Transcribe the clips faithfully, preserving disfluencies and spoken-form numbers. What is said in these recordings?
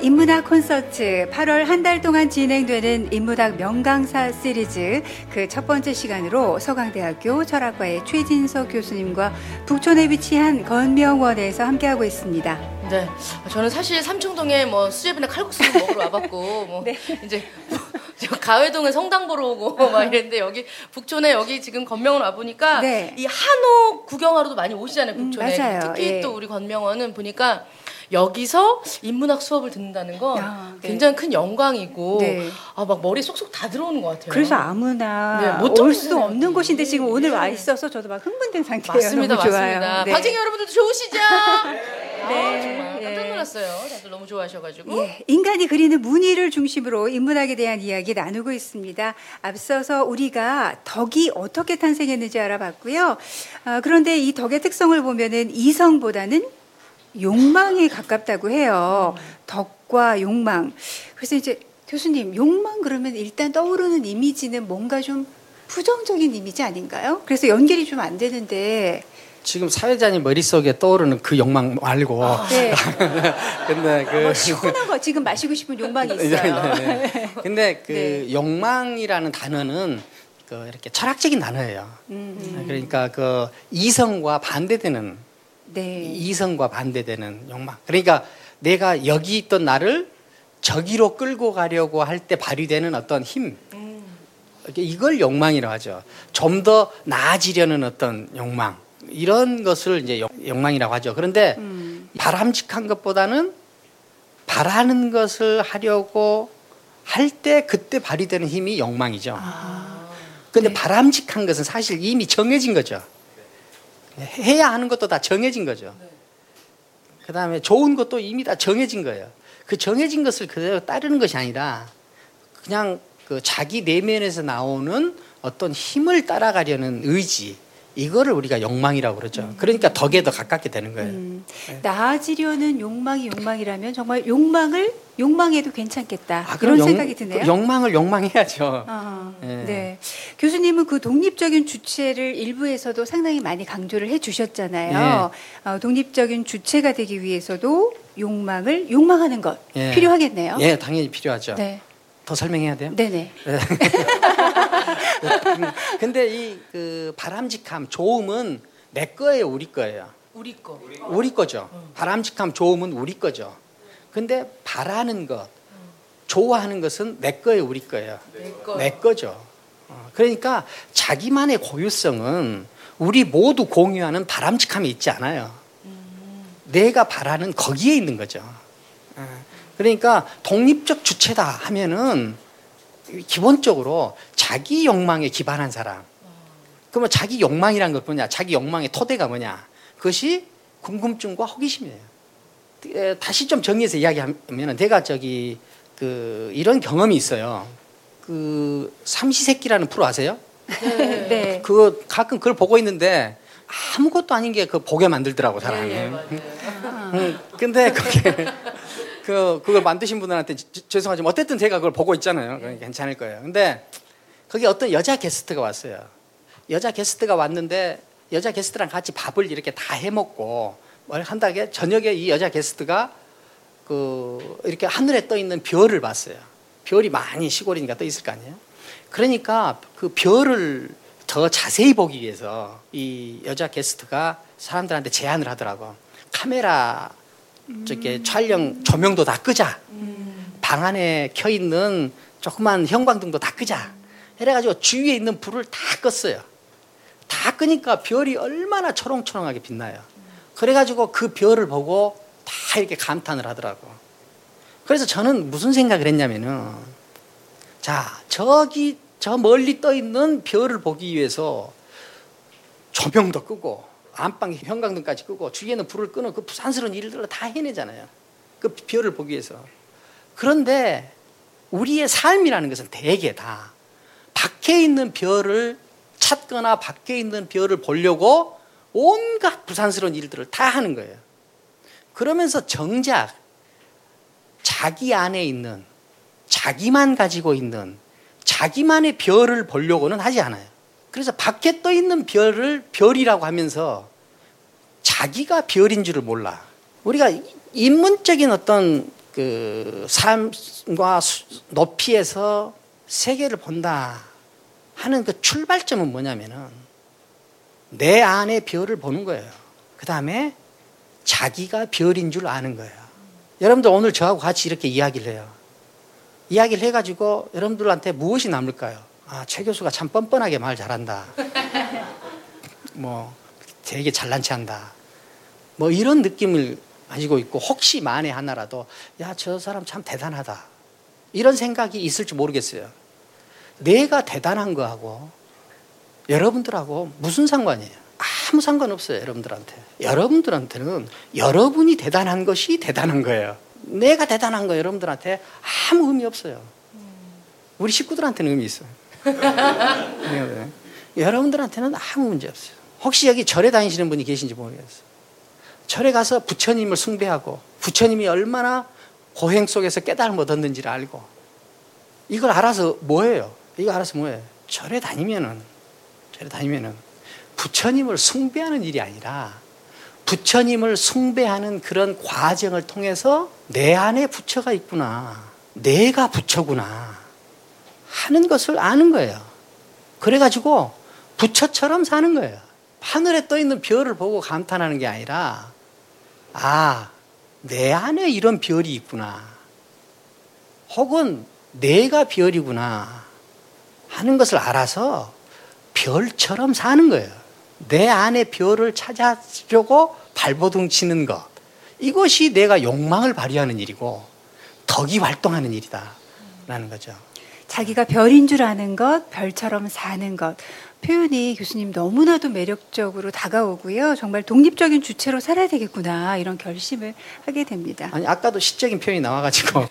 인문학 콘서트 팔월 한 달 동안 진행되는 인문학 명강사 시리즈 그 첫 번째 시간으로 서강대학교 철학과의 최진석 교수님과 북촌에 위치한 건명원에서 함께하고 있습니다. 네, 저는 사실 삼청동에 뭐 수제비나 칼국수 먹으러 와봤고 뭐 네. 이제 가회동에 성당 보러 오고 막 이랬는데 여기 북촌에 여기 지금 건명원 와 보니까 네. 이 한옥 구경하러도 많이 오시잖아요, 북촌에. 음, 맞아요. 특히 예. 또 우리 건명원은 보니까 여기서 인문학 수업을 듣는다는 건 야, 굉장히 네. 큰 영광이고 네. 아, 막 머리 쏙쏙 다 들어오는 것 같아요. 그래서 아무나 네, 올 수 없는 곳인데 지금 오늘 와 있어서 저도 막 흥분된 상태예요. 맞습니다. 너무 맞습니다. 좋아요. 네. 방청객 여러분들도 좋으시죠? 네. 네. 아, 정말 깜짝 놀랐어요. 다들 너무 좋아하셔가지고. 예. 인간이 그리는 무늬를 중심으로 인문학에 대한 이야기 나누고 있습니다. 앞서서 우리가 덕이 어떻게 탄생했는지 알아봤고요. 아, 그런데 이 덕의 특성을 보면은 이성보다는 욕망에 가깝다고 해요. 덕과 욕망. 그래서 이제 교수님, 욕망 그러면 일단 떠오르는 이미지는 뭔가 좀 부정적인 이미지 아닌가요? 그래서 연결이 좀 안 되는데. 지금 사회자님 머릿속에 떠오르는 그 욕망 말고. 아, 네. 근데 그. 뭐 시원한 거 지금 마시고 싶은 욕망이 있어요. 네, 네. 근데 그 네. 욕망이라는 단어는 그 이렇게 철학적인 단어예요. 음. 그러니까 그 이성과 반대되는 네. 이성과 반대되는 욕망. 그러니까 내가 여기 있던 나를 저기로 끌고 가려고 할 때 발휘되는 어떤 힘. 음. 이걸 욕망이라고 하죠. 좀 더 나아지려는 어떤 욕망. 이런 것을 이제 욕망이라고 하죠. 그런데 음. 바람직한 것보다는 바라는 것을 하려고 할 때 그때 발휘되는 힘이 욕망이죠. 아. 그런데 네. 바람직한 것은 사실 이미 정해진 거죠. 해야 하는 것도 다 정해진 거죠. 그 다음에 좋은 것도 이미 다 정해진 거예요. 그 정해진 것을 그대로 따르는 것이 아니라 그냥 그 자기 내면에서 나오는 어떤 힘을 따라가려는 의지, 이거를 우리가 욕망이라고 그러죠. 음. 그러니까 덕에 더 가깝게 되는 거예요. 음. 네. 나아지려는 욕망이 욕망이라면 정말 욕망을 욕망해도 괜찮겠다. 아, 그런 용, 생각이 드네요. 그 욕망을 욕망해야죠. 아, 네. 네. 교수님은 그 독립적인 주체를 일부에서도 상당히 많이 강조를 해주셨잖아요. 네. 어, 독립적인 주체가 되기 위해서도 욕망을 욕망하는 것 네. 필요하겠네요. 예, 당연히 필요하죠. 네. 더 설명해야 돼요? 네네. 네. 근데 이 그 바람직함, 좋음은 내 거예요, 우리 거예요? 우리 거. 우리 거죠. 응. 바람직함, 좋음은 우리 거죠. 근데 바라는 것, 좋아하는 것은 내 거예요, 우리 거예요? 내, 거. 내 거죠. 그러니까 자기만의 고유성은 우리 모두 공유하는 바람직함이 있지 않아요. 음. 내가 바라는 거기에 있는 거죠. 그러니까 독립적 주체다 하면은 기본적으로 자기 욕망에 기반한 사람. 그러면 자기 욕망이란 건 뭐냐? 자기 욕망의 토대가 뭐냐? 그것이 궁금증과 호기심이에요. 다시 좀 정리해서 이야기하면은 내가 저기 그 이런 경험이 있어요. 그 삼시세끼라는 프로 아세요? 네. 네. 그거 가끔 그걸 보고 있는데 아무것도 아닌 게 그 보게 만들더라고 사람이. 네, 응. 근데 그게 그 그걸 만드신 분들한테 지, 죄송하지만 어쨌든 제가 그걸 보고 있잖아요. 그러니까 괜찮을 거예요. 근데 거기 어떤 여자 게스트가 왔어요. 여자 게스트가 왔는데 여자 게스트랑 같이 밥을 이렇게 다 해먹고 뭘 한다게 저녁에 이 여자 게스트가 그 이렇게 하늘에 떠 있는 별을 봤어요. 별이 많이 시골이니까 떠 있을 거 아니에요. 그러니까 그 별을 더 자세히 보기 위해서 이 여자 게스트가 사람들한테 제안을 하더라고. 카메라 저게 음. 촬영 조명도 다 끄자. 음. 방 안에 켜 있는 조그만 형광등도 다 끄자. 이래가지고 주위에 있는 불을 다 껐어요. 다 끄니까 별이 얼마나 초롱초롱하게 빛나요. 그래가지고 그 별을 보고 다 이렇게 감탄을 하더라고. 그래서 저는 무슨 생각을 했냐면은, 자, 저기, 저 멀리 떠 있는 별을 보기 위해서 조명도 끄고, 안방 형광등까지 끄고, 주위에는 불을 끄는 그 부산스러운 일들을 다 해내잖아요. 그 별을 보기 위해서. 그런데 우리의 삶이라는 것은 대개 다 밖에 있는 별을 찾거나 밖에 있는 별을 보려고 온갖 부산스러운 일들을 다 하는 거예요. 그러면서 정작 자기 안에 있는, 자기만 가지고 있는 자기만의 별을 보려고는 하지 않아요. 그래서 밖에 떠 있는 별을 별이라고 하면서 자기가 별인 줄을 몰라. 우리가 인문적인 어떤 그 삶과 높이에서 세계를 본다 하는 그 출발점은 뭐냐면은 내 안에 별을 보는 거예요. 그 다음에 자기가 별인 줄 아는 거예요. 여러분들 오늘 저하고 같이 이렇게 이야기를 해요. 이야기를 해가지고 여러분들한테 무엇이 남을까요? 아, 최 교수가 참 뻔뻔하게 말 잘한다. 뭐 되게 잘난 체한다. 뭐 이런 느낌을 가지고 있고, 혹시 만에 하나라도 야, 저 사람 참 대단하다, 이런 생각이 있을지 모르겠어요. 내가 대단한 거하고 여러분들하고 무슨 상관이에요? 아무 상관없어요. 여러분들한테. 여러분들한테는 여러분이 대단한 것이 대단한 거예요. 내가 대단한 거 여러분들한테 아무 의미 없어요. 우리 식구들한테는 의미 있어요. 여러분들한테는 아무 문제 없어요. 혹시 여기 절에 다니시는 분이 계신지 모르겠어요. 절에 가서 부처님을 숭배하고 부처님이 얼마나 고행 속에서 깨달음을 얻었는지를 알고, 이걸 알아서 뭐예요? 이거 알아서 뭐예요? 절에 다니면은 절에 다니면은 부처님을 숭배하는 일이 아니라 부처님을 숭배하는 그런 과정을 통해서 내 안에 부처가 있구나, 내가 부처구나 하는 것을 아는 거예요. 그래가지고 부처처럼 사는 거예요. 하늘에 떠 있는 별을 보고 감탄하는 게 아니라, 아, 내 안에 이런 별이 있구나, 혹은 내가 별이구나 하는 것을 알아서 별처럼 사는 거예요. 내 안에 별을 찾아주려고 발버둥 치는 것, 이것이 내가 욕망을 발휘하는 일이고 덕이 활동하는 일이다 라는 거죠. 자기가 별인 줄 아는 것, 별처럼 사는 것, 표현이 교수님 너무나도 매력적으로 다가오고요. 정말 독립적인 주체로 살아야 되겠구나, 이런 결심을 하게 됩니다. 아니, 아까도 시적인 표현이 나와가지고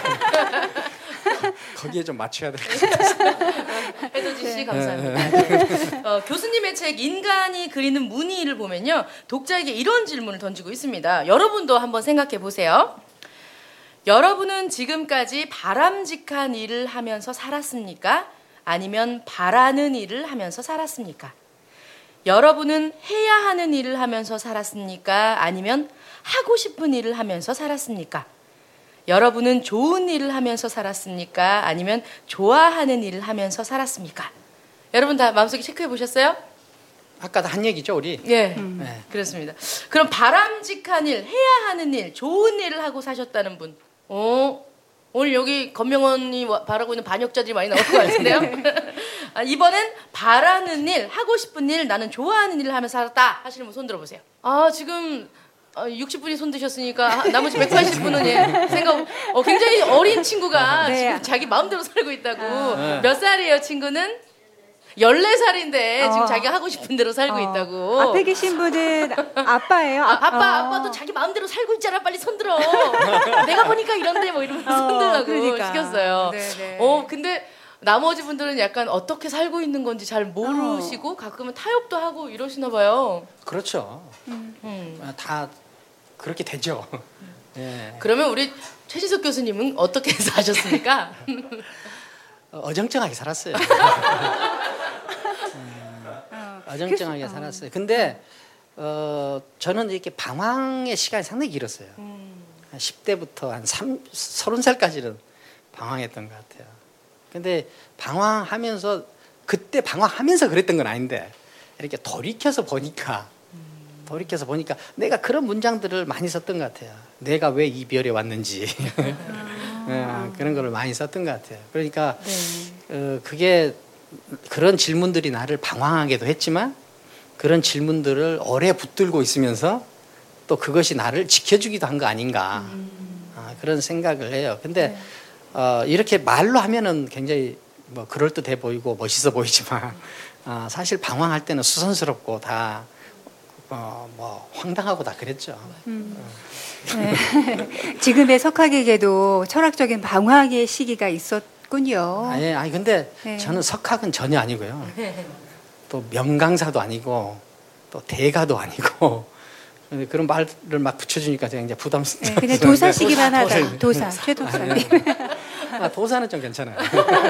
거기에 좀 맞춰야 될 것 같아요. 해도지 씨 감사합니다. 어, 교수님의 책 인간이 그리는 무늬를 보면요, 독자에게 이런 질문을 던지고 있습니다. 여러분도 한번 생각해 보세요. 여러분은 지금까지 바람직한 일을 하면서 살았습니까? 아니면 바라는 일을 하면서 살았습니까? 여러분은 해야 하는 일을 하면서 살았습니까? 아니면 하고 싶은 일을 하면서 살았습니까? 여러분은 좋은 일을 하면서 살았습니까? 아니면 좋아하는 일을 하면서 살았습니까? 여러분 다 마음속에 체크해 보셨어요? 아까도 한 얘기죠, 우리? 예, 음. 네. 그렇습니다. 그럼 바람직한 일, 해야 하는 일, 좋은 일을 하고 사셨다는 분, 어? 오늘 여기 건명원이 바라고 있는 반역자들이 많이 나올 것 같은데요? 아, 이번엔 바라는 일, 하고 싶은 일, 나는 좋아하는 일을 하면서 살았다 하시는 분 손 들어보세요. 아, 지금 육십 분이 손 드셨으니까 나머지 백팔십 분은 예, 생각, 어, 굉장히 어린 친구가 네. 지금 자기 마음대로 살고 있다고. 아. 몇 살이에요, 친구는? 열네 살인데 어. 지금 자기가 하고 싶은 대로 살고 어. 있다고. 앞에 계신 분은 아빠예요? 아, 아빠, 어. 아빠도 자기 마음대로 살고 있잖아. 빨리 손들어. 내가 보니까 이런데 뭐 이러면서 어, 손들라고 그러니까. 시켰어요. 네네. 어, 근데 나머지 분들은 약간 어떻게 살고 있는 건지 잘 모르시고 어. 가끔은 타협도 하고 이러시나 봐요. 그렇죠. 음. 음. 다 그렇게 되죠. 음. 예. 그러면 우리 최진석 교수님은 어떻게 사셨습니까? 어정쩡하게 살았어요. 어정쩡하게 살았어요. 근데 어, 저는 이렇게 방황의 시간이 상당히 길었어요. 음. 한 십 대부터 한 서른 살까지는 방황했던 것 같아요. 근데 방황하면서, 그때 방황하면서 그랬던 건 아닌데 이렇게 돌이켜서 보니까 음. 돌이켜서 보니까 내가 그런 문장들을 많이 썼던 것 같아요. 내가 왜 이 별에 왔는지 아. 그런 거를 많이 썼던 것 같아요. 그러니까 네. 어, 그게 그런 질문들이 나를 방황하게도 했지만 그런 질문들을 오래 붙들고 있으면서 또 그것이 나를 지켜주기도 한 거 아닌가 음. 아, 그런 생각을 해요. 근데 네. 어, 이렇게 말로 하면은 굉장히 뭐 그럴듯해 보이고 멋있어 보이지만 어, 사실 방황할 때는 수선스럽고 다 어, 뭐 황당하고 다 그랬죠. 음. 어. 네. 지금의 석학에게도 철학적인 방황의 시기가 있었군요. 아니, 아니 근데 네. 저는 석학은 전혀 아니고요. 또 명강사도 아니고 또 대가도 아니고 그런 말을 막 붙여주니까 제가 이제 부담스러워요. 네, 그냥 도사시기만 하다. 도사, 최도사님. 아, 도사는 좀 괜찮아요.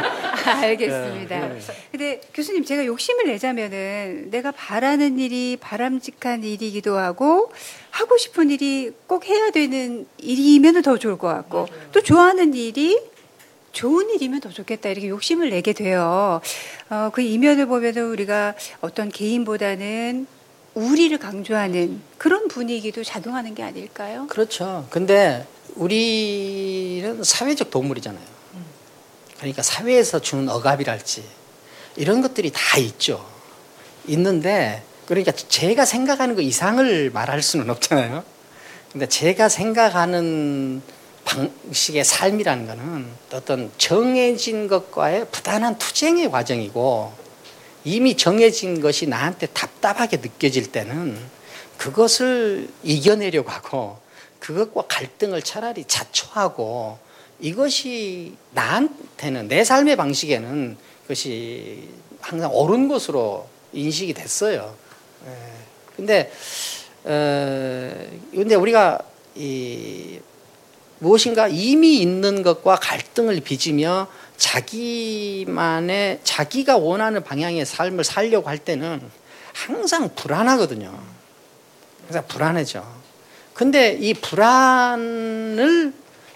알겠습니다. 네, 네. 근데 교수님, 제가 욕심을 내자면은 내가 바라는 일이 바람직한 일이기도 하고 하고 싶은 일이 꼭 해야 되는 일이면 더 좋을 것 같고 맞아요. 또 좋아하는 일이 좋은 일이면 더 좋겠다 이렇게 욕심을 내게 돼요. 어, 그 이면을 보면은 우리가 어떤 개인보다는 우리를 강조하는 그런 분위기도 작용하는 게 아닐까요? 그렇죠. 근데 우리는 사회적 동물이잖아요. 그러니까 사회에서 주는 억압이랄지 이런 것들이 다 있죠. 있는데 그러니까 제가 생각하는 그 이상을 말할 수는 없잖아요. 근데 제가 생각하는 방식의 삶이라는 거는 어떤 정해진 것과의 부단한 투쟁의 과정이고 이미 정해진 것이 나한테 답답하게 느껴질 때는 그것을 이겨내려고 하고 그것과 갈등을 차라리 자초하고 이것이 나한테는 내 삶의 방식에는 그것이 항상 옳은 것으로 인식이 됐어요. 예. 근데 어, 근데 우리가 이 무엇인가 이미 있는 것과 갈등을 빚으며 자기만의 자기가 원하는 방향의 삶을 살려고 할 때는 항상 불안하거든요. 항상 불안해져. 근데 이 불안을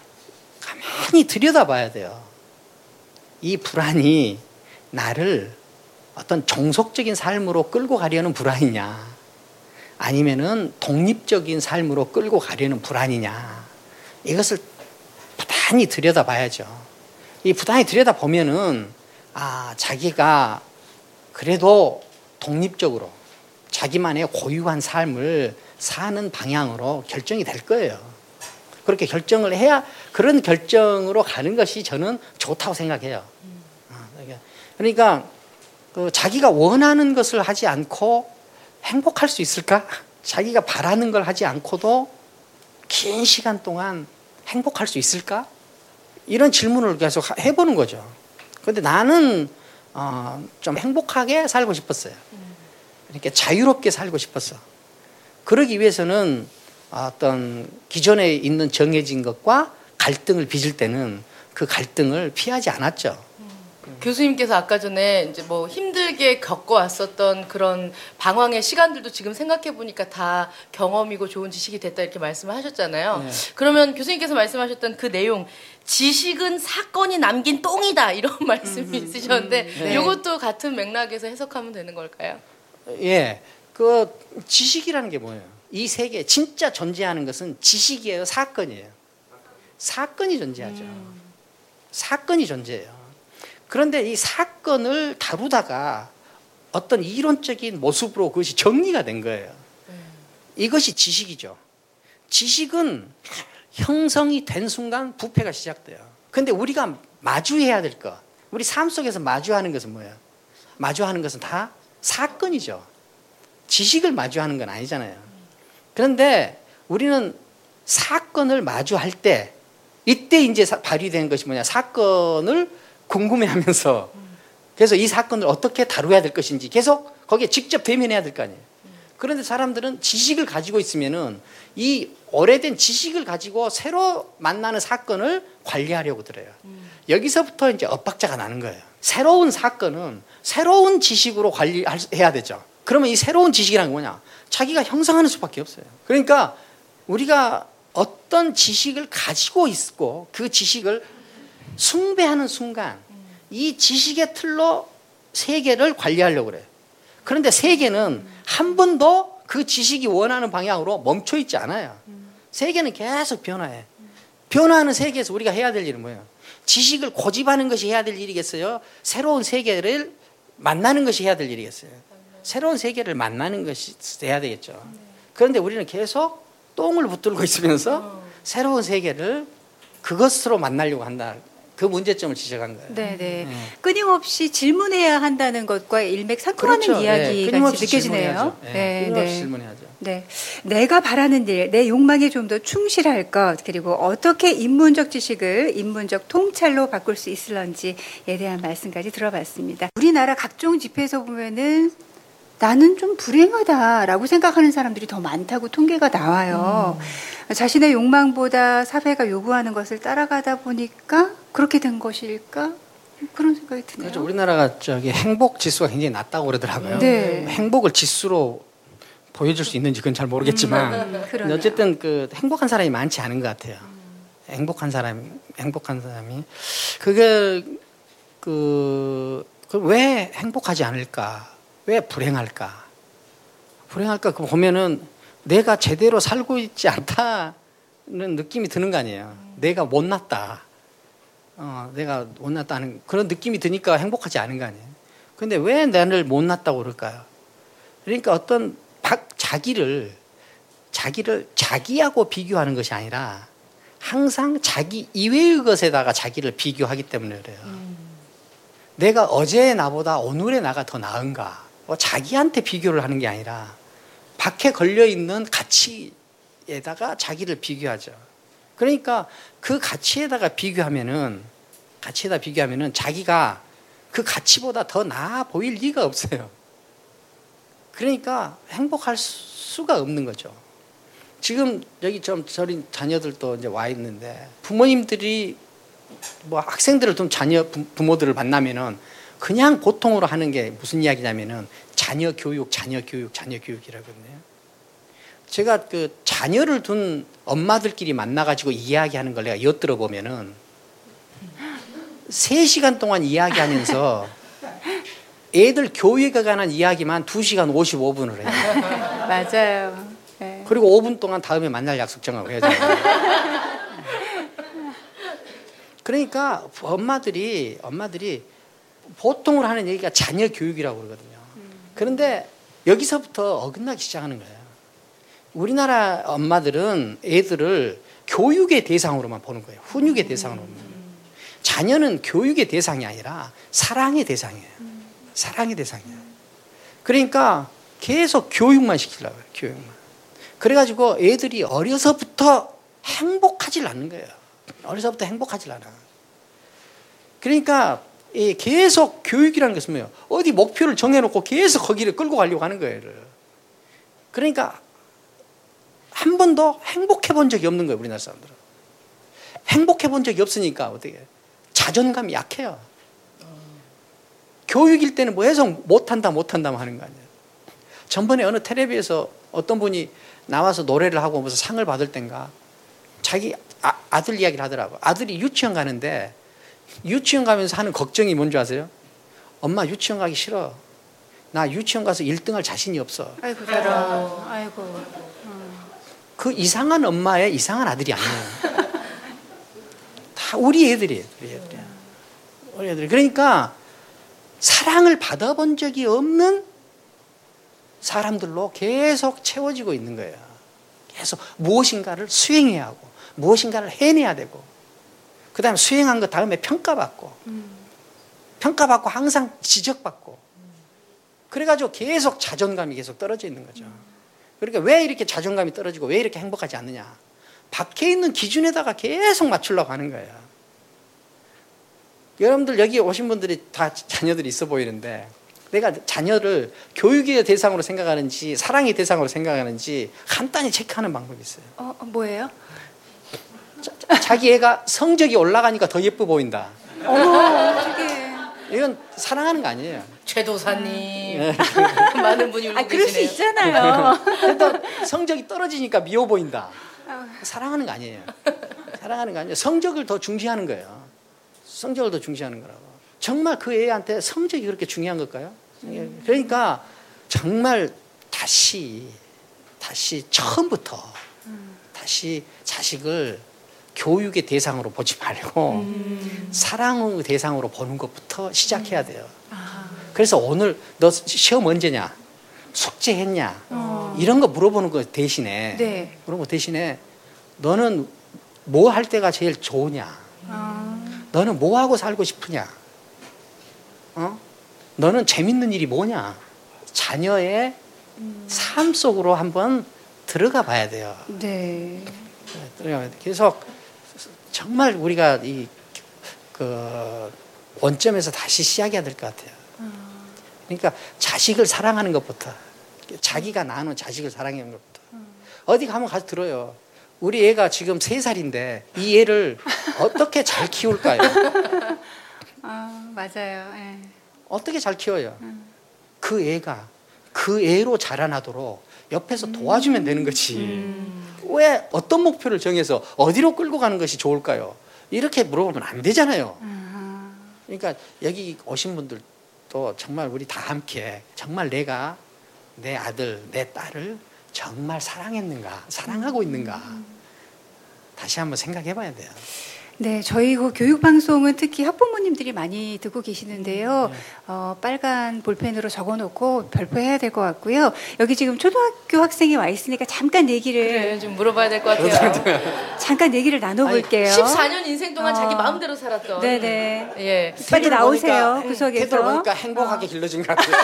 가만히 들여다봐야 돼요. 이 불안이 나를 어떤 종속적인 삶으로 끌고 가려는 불안이냐, 아니면은 독립적인 삶으로 끌고 가려는 불안이냐, 이것을 부단히 들여다봐야죠. 이 부단히 들여다보면은 아, 자기가 그래도 독립적으로 자기만의 고유한 삶을 사는 방향으로 결정이 될 거예요. 그렇게 결정을 해야 그런 결정으로 가는 것이 저는 좋다고 생각해요. 그러니까 그 자기가 원하는 것을 하지 않고 행복할 수 있을까? 자기가 바라는 걸 하지 않고도 긴 시간 동안 행복할 수 있을까? 이런 질문을 계속 해보는 거죠. 그런데 나는 어, 좀 행복하게 살고 싶었어요. 그러니까 자유롭게 살고 싶었어. 그러기 위해서는 어떤 기존에 있는 정해진 것과 갈등을 빚을 때는 그 갈등을 피하지 않았죠. 교수님께서 아까 전에 이제 뭐 힘들게 겪어왔었던 그런 방황의 시간들도 지금 생각해 보니까 다 경험이고 좋은 지식이 됐다 이렇게 말씀을 하셨잖아요. 네. 그러면 교수님께서 말씀하셨던 그 내용, 지식은 사건이 남긴 똥이다 이런 말씀이 음, 있으셨는데 음, 네. 이것도 같은 맥락에서 해석하면 되는 걸까요? 예, 그 지식이라는 게 뭐예요? 이 세계 진짜 존재하는 것은 지식이에요, 사건이에요? 사건이 존재하죠. 음. 사건이 존재해요. 그런데 이 사건을 다루다가 어떤 이론적인 모습으로 그것이 정리가 된 거예요. 이것이 지식이죠. 지식은 형성이 된 순간 부패가 시작돼요. 그런데 우리가 마주해야 될 것, 우리 삶 속에서 마주하는 것은 뭐예요? 마주하는 것은 다 사건이죠. 지식을 마주하는 건 아니잖아요. 그런데 우리는 사건을 마주할 때 이때 이제 발휘되는 것이 뭐냐? 사건을 궁금해하면서 그래서 이 사건을 어떻게 다루어야 될 것인지 계속 거기에 직접 대면해야 될 거 아니에요. 그런데 사람들은 지식을 가지고 있으면은 이 오래된 지식을 가지고 새로 만나는 사건을 관리하려고 들어요. 여기서부터 이제 엇박자가 나는 거예요. 새로운 사건은 새로운 지식으로 관리해야 되죠. 그러면 이 새로운 지식이란 뭐냐? 자기가 형성하는 수밖에 없어요. 그러니까 우리가 어떤 지식을 가지고 있고 그 지식을 숭배하는 순간 이 지식의 틀로 세계를 관리하려고 그래요. 그런데 세계는 한 번도 그 지식이 원하는 방향으로 멈춰 있지 않아요. 세계는 계속 변화해. 변화하는 세계에서 우리가 해야 될 일은 뭐예요? 지식을 고집하는 것이 해야 될 일이겠어요? 새로운 세계를 만나는 것이 해야 될 일이겠어요? 새로운 세계를 만나는 것이 해야 되겠죠. 그런데 우리는 계속 똥을 붙들고 있으면서 새로운 세계를 그것으로 만나려고 한다. 그 문제점을 지적한 거예요. 네네. 네. 끊임없이 질문해야 한다는 것과 일맥상통하는 그렇죠. 이야기가 네. 느껴지네요. 네. 네. 끊임없이 네. 질문해야죠. 네. 내가 바라는 일, 내 욕망에 좀 더 충실할 것, 그리고 어떻게 인문적 지식을 인문적 통찰로 바꿀 수 있을런지에 대한 말씀까지 들어봤습니다. 우리나라 각종 집회에서 보면은 나는 좀 불행하다라고 생각하는 사람들이 더 많다고 통계가 나와요. 음. 자신의 욕망보다 사회가 요구하는 것을 따라가다 보니까 그렇게 된 것일까? 그런 생각이 드네요. 그렇죠. 우리나라가 저기 행복 지수가 굉장히 낮다고 그러더라고요. 네. 행복을 지수로 보여줄 수 있는지 그건 잘 모르겠지만 음, 근데 어쨌든 그 행복한 사람이 많지 않은 것 같아요. 음. 행복한 사람이 행복한 사람이 그게 그, 그 왜 행복하지 않을까? 왜 불행할까? 불행할까? 그 보면은 내가 제대로 살고 있지 않다는 느낌이 드는 거 아니에요. 음. 내가 못났다. 어, 내가 못났다는 그런 느낌이 드니까 행복하지 않은 거 아니에요. 근데 왜 나를 못났다고 그럴까요? 그러니까 어떤 자기를 자기를 자기하고 비교하는 것이 아니라 항상 자기 이외의 것에다가 자기를 비교하기 때문에 그래요. 음. 내가 어제의 나보다 오늘의 나가 더 나은가? 뭐 자기한테 비교를 하는 게 아니라 밖에 걸려 있는 가치에다가 자기를 비교하죠. 그러니까 그 가치에다가 비교하면은 가치에다 비교하면은 자기가 그 가치보다 더 나아 보일 리가 없어요. 그러니까 행복할 수가 없는 거죠. 지금 여기 좀 저희 자녀들도 이제 와 있는데 부모님들이 뭐 학생들을 좀 자녀 부모들을 만나면은 그냥 보통으로 하는 게 무슨 이야기냐면은 자녀 교육, 자녀 교육, 자녀 교육이라거든요. 제가 그 자녀를 둔 엄마들끼리 만나가지고 이야기하는 걸 내가 엿들어 보면은 세 시간 동안 이야기하면서 애들 교육에 관한 이야기만 두 시간 오십오 분을 해요. 맞아요. 네. 그리고 오 분 동안 다음에 만날 약속 정하고 해야잖아요. 그러니까 엄마들이 엄마들이 보통으로 하는 얘기가 자녀 교육이라고 그러거든요. 그런데 여기서부터 어긋나기 시작하는 거예요. 우리나라 엄마들은 애들을 교육의 대상으로만 보는 거예요. 훈육의 대상으로. 자녀는 교육의 대상이 아니라 사랑의 대상이에요. 사랑의 대상이에요. 그러니까 계속 교육만 시키려고 해요. 교육만. 그래가지고 애들이 어려서부터 행복하질 않는 거예요. 어려서부터 행복하질 않아. 그러니까 계속 교육이라는 것은 뭐예요? 어디 목표를 정해놓고 계속 거기를 끌고 가려고 하는 거예요. 그러니까 한 번도 행복해 본 적이 없는 거예요. 우리나라 사람들은. 행복해 본 적이 없으니까 어떻게 자존감이 약해요. 교육일 때는 뭐 해서 못한다 못한다 하는 거 아니에요. 전번에 어느 텔레비에서 어떤 분이 나와서 노래를 하고 무슨 상을 받을 땐가 자기 아, 아들 이야기를 하더라고. 아들이 유치원 가는데 유치원 가면서 하는 걱정이 뭔지 아세요? 엄마 유치원 가기 싫어. 나 유치원 가서 일 등 할 자신이 없어. 아이고 저런. 아이고. 음. 그 이상한 엄마의 이상한 아들이 아니에요. 다 우리 애들이에요. 우리 애들이에요. 우리 애들. 그러니까 사랑을 받아본 적이 없는 사람들로 계속 채워지고 있는 거예요. 계속 무엇인가를 수행해야 하고 무엇인가를 해내야 되고 그 다음에 수행한 것 다음에 평가받고 음. 평가받고 항상 지적받고 그래가지고 계속 자존감이 계속 떨어져 있는 거죠. 그러니까 왜 이렇게 자존감이 떨어지고 왜 이렇게 행복하지 않느냐. 밖에 있는 기준에다가 계속 맞추려고 하는 거예요. 여러분들 여기 오신 분들이 다 자녀들이 있어 보이는데 내가 자녀를 교육의 대상으로 생각하는지 사랑의 대상으로 생각하는지 간단히 체크하는 방법이 있어요. 어, 뭐예요? 자, 자기 애가 성적이 올라가니까 더 예뻐 보인다. 어머, 되게. 이건 사랑하는 거 아니에요. 최도사님. 많은 분이 울고 아, 그럴 계시네요. 수 있잖아요. 근데 성적이 떨어지니까 미워 보인다. 사랑하는 거 아니에요. 사랑하는 거 아니에요. 성적을 더 중시하는 거예요. 성적을 더 중시하는 거라고. 정말 그 애한테 성적이 그렇게 중요한 걸까요? 음. 그러니까 정말 다시 다시 처음부터 음. 다시 자식을 교육의 대상으로 보지 말고 음. 사랑의 대상으로 보는 것부터 시작해야 돼요. 아. 그래서 오늘 너 시험 언제냐? 숙제했냐? 어. 이런 거 물어보는 거 대신에 네. 물어보는 거 대신에 너는 뭐 할 때가 제일 좋으냐? 아. 너는 뭐 하고 살고 싶으냐? 어? 너는 재밌는 일이 뭐냐? 자녀의 음. 삶 속으로 한번 들어가 봐야 돼요. 네. 들어가 봐야 돼. 계속 정말 우리가 이 그 원점에서 다시 시작해야 될 것 같아요. 음. 그러니까 자식을 사랑하는 것부터 자기가 낳은 자식을 사랑하는 것부터 음. 어디 가면 가서 들어요. 우리 애가 지금 세 살인데 이 애를 어떻게 잘 키울까요? 아. 맞아요. 예. 어떻게 잘 키워요? 음. 그 애가 그 애로 자라나도록 옆에서 도와주면 음. 되는 거지. 음. 왜 어떤 목표를 정해서 어디로 끌고 가는 것이 좋을까요? 이렇게 물어보면 안 되잖아요. 음. 그러니까 여기 오신 분들도 정말 우리 다 함께 정말 내가 내 아들, 내 딸을 정말 사랑했는가, 사랑하고 있는가 음. 다시 한번 생각해 봐야 돼요. 네, 저희 그 교육방송은 특히 학부모님들이 많이 듣고 계시는데요. 네. 어, 빨간 볼펜으로 적어놓고 발표해야 될 것 같고요. 여기 지금 초등학교 학생이 와 있으니까 잠깐 얘기를 그래, 좀 물어봐야 될 것 같아요. 잠깐 얘기를 나눠볼게요. 십사 년 인생 동안 어. 자기 마음대로 살았던. 네네. 예. 빨리 나오세요. 구석에서. 태도를 보니까 행복하게 어. 길러진 것 같아요.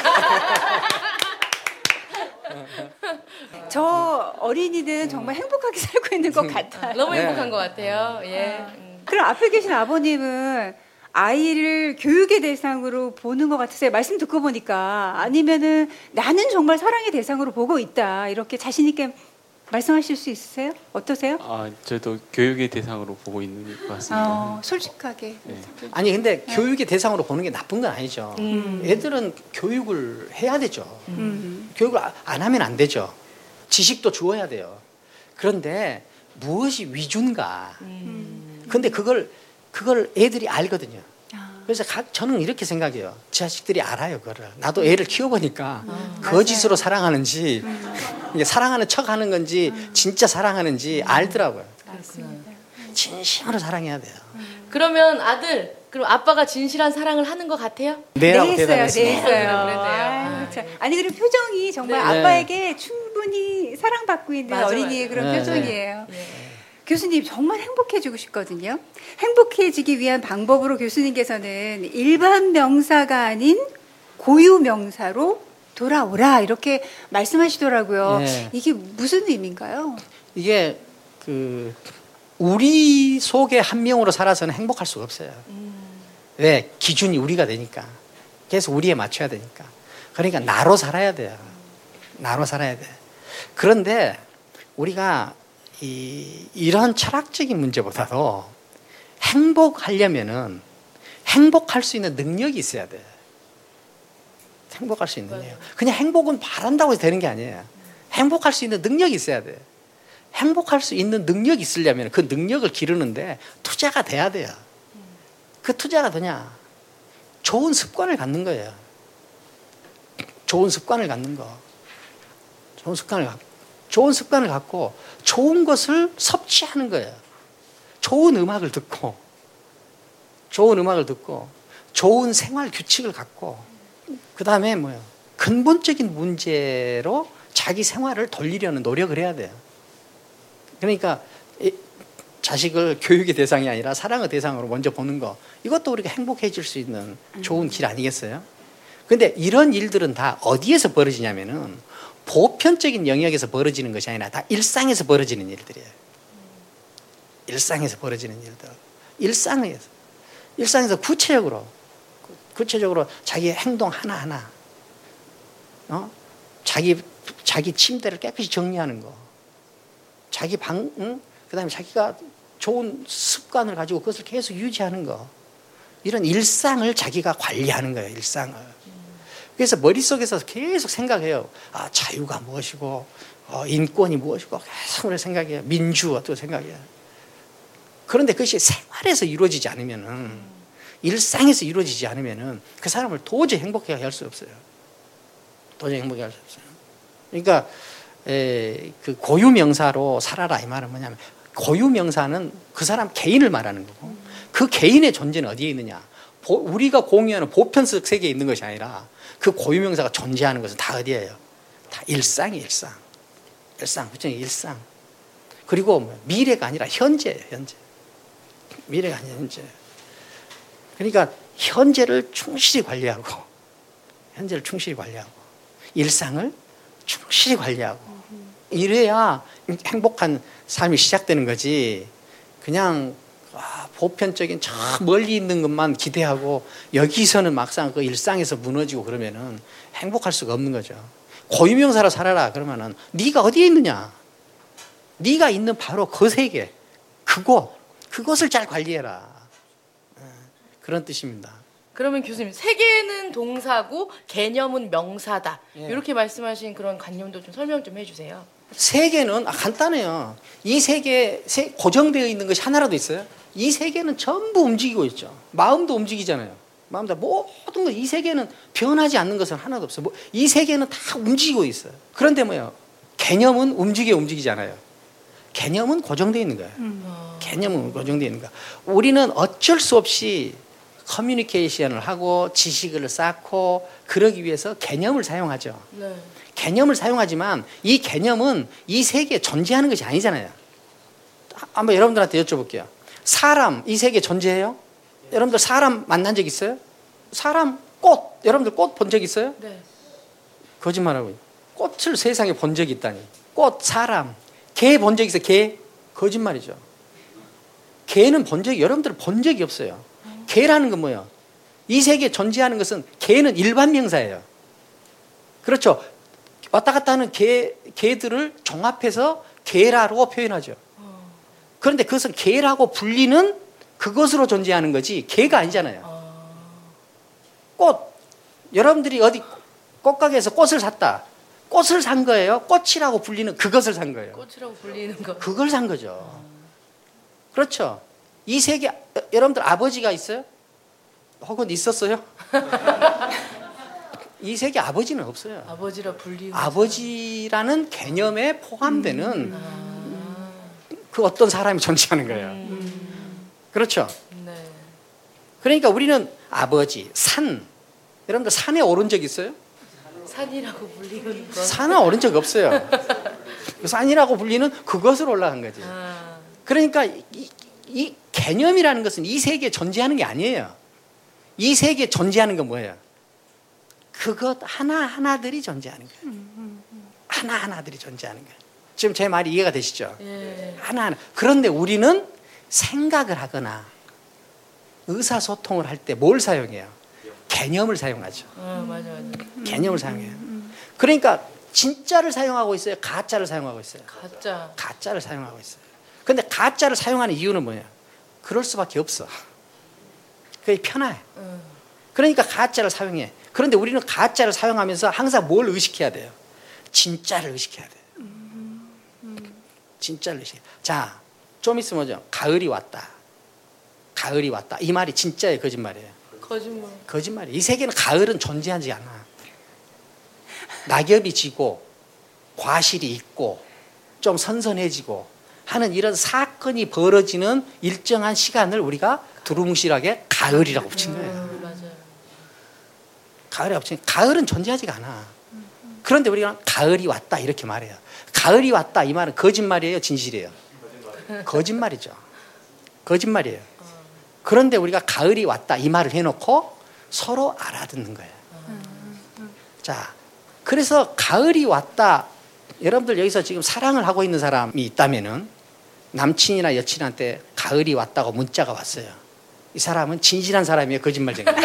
저 어린이는 정말 행복하게 살고 있는 것 같아요. 너무 행복한 네. 것 같아요. 예. 음. 그럼 앞에 계신 아버님은 아이를 교육의 대상으로 보는 것 같으세요? 말씀 듣고 보니까. 아니면은 나는 정말 사랑의 대상으로 보고 있다. 이렇게 자신 있게 말씀하실 수 있으세요? 어떠세요? 아, 저도 교육의 대상으로 보고 있는 것 같습니다. 어, 솔직하게. 네. 아니 근데 네. 교육의 대상으로 보는 게 나쁜 건 아니죠. 음. 애들은 교육을 해야 되죠. 음. 교육을 안 하면 안 되죠. 지식도 주어야 돼요. 그런데 무엇이 위주인가? 음. 근데 그걸 그걸 애들이 알거든요. 그래서 가, 저는 이렇게 생각해요. 자식들이 알아요, 그거를. 나도 애를 키워보니까 음, 거짓으로 맞아요. 사랑하는지 음. 이게 사랑하는 척하는 건지 음. 진짜 사랑하는지 음. 알더라고요. 맞습니다. 진심으로 사랑해야 돼요. 음. 그러면 아들, 그럼 아빠가 진실한 사랑을 하는 것 같아요? 네라고 대답했습니다. 네, 아, 아니 그리고 표정이 정말 네. 아빠에게 충분히 사랑받고 있는 맞아, 어린이의 그런 네, 표정이에요. 네. 네. 교수님 정말 행복해지고 싶거든요. 행복해지기 위한 방법으로 교수님께서는 일반 명사가 아닌 고유 명사로 돌아오라 이렇게 말씀하시더라고요. 네. 이게 무슨 의미인가요? 이게 그 우리 속에 한 명으로 살아서는 행복할 수가 없어요. 음. 왜? 기준이 우리가 되니까. 그래서 우리에 맞춰야 되니까. 그러니까 나로 살아야 돼요. 나로 살아야 돼. 그런데 우리가 이, 이런 철학적인 문제보다도 행복하려면은 행복할 수 있는 능력이 있어야 돼. 행복할 수 있는 능력. 그냥 행복은 바란다고 해서 되는 게 아니에요. 행복할 수 있는 능력이 있어야 돼. 행복할 수 있는 능력이 있으려면 그 능력을 기르는데 투자가 돼야 돼요. 그 투자가 되냐? 좋은 습관을 갖는 거예요. 좋은 습관을 갖는 거. 좋은 습관을 갖고. 좋은 습관을 갖고 좋은 것을 섭취하는 거예요. 좋은 음악을 듣고 좋은 음악을 듣고 좋은 생활 규칙을 갖고 그 다음에 뭐요? 근본적인 문제로 자기 생활을 돌리려는 노력을 해야 돼요. 그러니까 자식을 교육의 대상이 아니라 사랑의 대상으로 먼저 보는 거 이것도 우리가 행복해질 수 있는 좋은 길 아니겠어요? 그런데 이런 일들은 다 어디에서 벌어지냐면은 보편적인 영역에서 벌어지는 것이 아니라 다 일상에서 벌어지는 일들이에요. 일상에서 벌어지는 일들. 일상에서. 일상에서 구체적으로, 구체적으로 자기의 행동 하나하나, 어? 자기, 자기 침대를 깨끗이 정리하는 거. 자기 방, 응? 그 다음에 자기가 좋은 습관을 가지고 그것을 계속 유지하는 거. 이런 일상을 자기가 관리하는 거예요, 일상을. 그래서 머릿속에서 계속 생각해요. 아, 자유가 무엇이고, 어, 인권이 무엇이고, 계속 생각해요. 민주가 또 생각해요. 그런데 그것이 생활에서 이루어지지 않으면은, 일상에서 이루어지지 않으면은 그 사람을 도저히 행복하게 할 수 없어요. 도저히 행복하게 할 수 없어요. 그러니까, 에, 그 고유명사로 살아라 이 말은 뭐냐면, 고유명사는 그 사람 개인을 말하는 거고, 그 개인의 존재는 어디에 있느냐? 보, 우리가 공유하는 보편적 세계에 있는 것이 아니라 그 고유명사가 존재하는 것은 다 어디예요? 다 일상이 일상. 일상, 부정의 일상. 그리고 미래가 아니라 현재예요, 현재. 미래가 아니라 현재. 그러니까 현재를 충실히 관리하고, 현재를 충실히 관리하고, 일상을 충실히 관리하고, 이래야 행복한 삶이 시작되는 거지. 그냥 아, 보편적인 저 멀리 있는 것만 기대하고 여기서는 막상 그 일상에서 무너지고 그러면은 행복할 수가 없는 거죠. 고유명사로 살아라 그러면은 네가 어디에 있느냐? 네가 있는 바로 그 세계, 그곳, 그것을 잘 관리해라. 그런 뜻입니다. 그러면 교수님 세계는 동사고 개념은 명사다. 예. 이렇게 말씀하신 그런 관념도 좀 설명 좀 해주세요. 세계는 아, 간단해요. 이 세계 세, 고정되어 있는 것이 하나라도 있어요. 이 세계는 전부 움직이고 있죠. 마음도 움직이잖아요. 마음도 모든 것 이 세계는 변하지 않는 것은 하나도 없어요. 뭐, 이 세계는 다 움직이고 있어요. 그런데 뭐요? 개념은 움직여 움직이지 않아요. 개념은 고정되어 있는 거예요. 음. 개념은 고정되어 있는 거예요. 우리는 어쩔 수 없이 커뮤니케이션을 하고 지식을 쌓고 그러기 위해서 개념을 사용하죠. 네. 개념을 사용하지만 이 개념은 이 세계에 존재하는 것이 아니잖아요. 한번 여러분들한테 여쭤볼게요. 사람 이 세계에 존재해요? 네. 여러분들 사람 만난 적 있어요? 사람 꽃 여러분들 꽃 본 적 있어요? 네. 거짓말하고 꽃을 세상에 본 적이 있다니. 꽃 사람 개 본 적 있어요? 개? 거짓말이죠. 개는 본 적이 여러분들 본 적이 없어요. 개라는 건 뭐예요? 이 세계에 존재하는 것은 개는 일반 명사예요. 그렇죠. 왔다 갔다 하는 개, 개들을 종합해서 개라고 표현하죠. 그런데 그것은 개라고 불리는 그것으로 존재하는 거지 개가 아니잖아요. 꽃. 여러분들이 어디 꽃가게에서 꽃을 샀다. 꽃을 산 거예요? 꽃이라고 불리는 그것을 산 거예요. 꽃이라고 불리는 거. 그걸 산 거죠. 그렇죠. 이 세계 여러분들 아버지가 있어요? 혹은 있었어요? 이 세계 아버지는 없어요. 아버지라 불리는 아버지라는 개념에 포함되는 음. 아. 그 어떤 사람이 존재하는 거예요. 음. 그렇죠. 네. 그러니까 우리는 아버지, 산. 여러분들 산에 오른 적 있어요? 산이라고 불리는 거. 산은 오른 적 없어요. 산이라고 불리는 그것으로 올라간 거지. 아. 그러니까 이, 이 개념이라는 것은 이 세계에 존재하는 게 아니에요. 이 세계에 존재하는 건 뭐예요? 그것 하나하나들이 존재하는 거예요. 하나하나들이 존재하는 거예요. 지금 제 말이 이해가 되시죠? 예. 하나하나. 그런데 우리는 생각을 하거나 의사소통을 할 때 뭘 사용해요? 개념을 사용하죠. 어, 맞아, 맞아. 개념을 사용해요. 그러니까 진짜를 사용하고 있어요? 가짜를 사용하고 있어요? 가짜. 가짜를 사용하고 있어요. 근데 가짜를 사용하는 이유는 뭐예요? 그럴 수밖에 없어. 그게 편해. 음. 그러니까 가짜를 사용해. 그런데 우리는 가짜를 사용하면서 항상 뭘 의식해야 돼요? 진짜를 의식해야 돼요. 음. 음. 진짜를 의식해. 자, 좀 있으면 뭐죠? 가을이 왔다. 가을이 왔다. 이 말이 진짜예요, 거짓말이에요? 거짓말. 거짓말이에요. 이 세계는 가을은 존재하지 않아. 낙엽이 지고 과실이 있고 좀 선선해지고 하는 이런 사건이 벌어지는 일정한 시간을 우리가 두루뭉실하게 가을이라고 붙인 거예요. 음, 맞아요. 가을이라고 붙인 거예요. 가을은 존재하지가 않아. 그런데 우리가 가을이 왔다 이렇게 말해요. 가을이 왔다 이 말은 거짓말이에요, 진실이에요? 거짓말이죠. 거짓말이에요. 그런데 우리가 가을이 왔다 이 말을 해놓고 서로 알아듣는 거예요. 자, 그래서 가을이 왔다. 여러분들 여기서 지금 사랑을 하고 있는 사람이 있다면은 남친이나 여친한테 가을이 왔다고 문자가 왔어요. 이 사람은 진실한 사람이에요, 거짓말쟁이에요?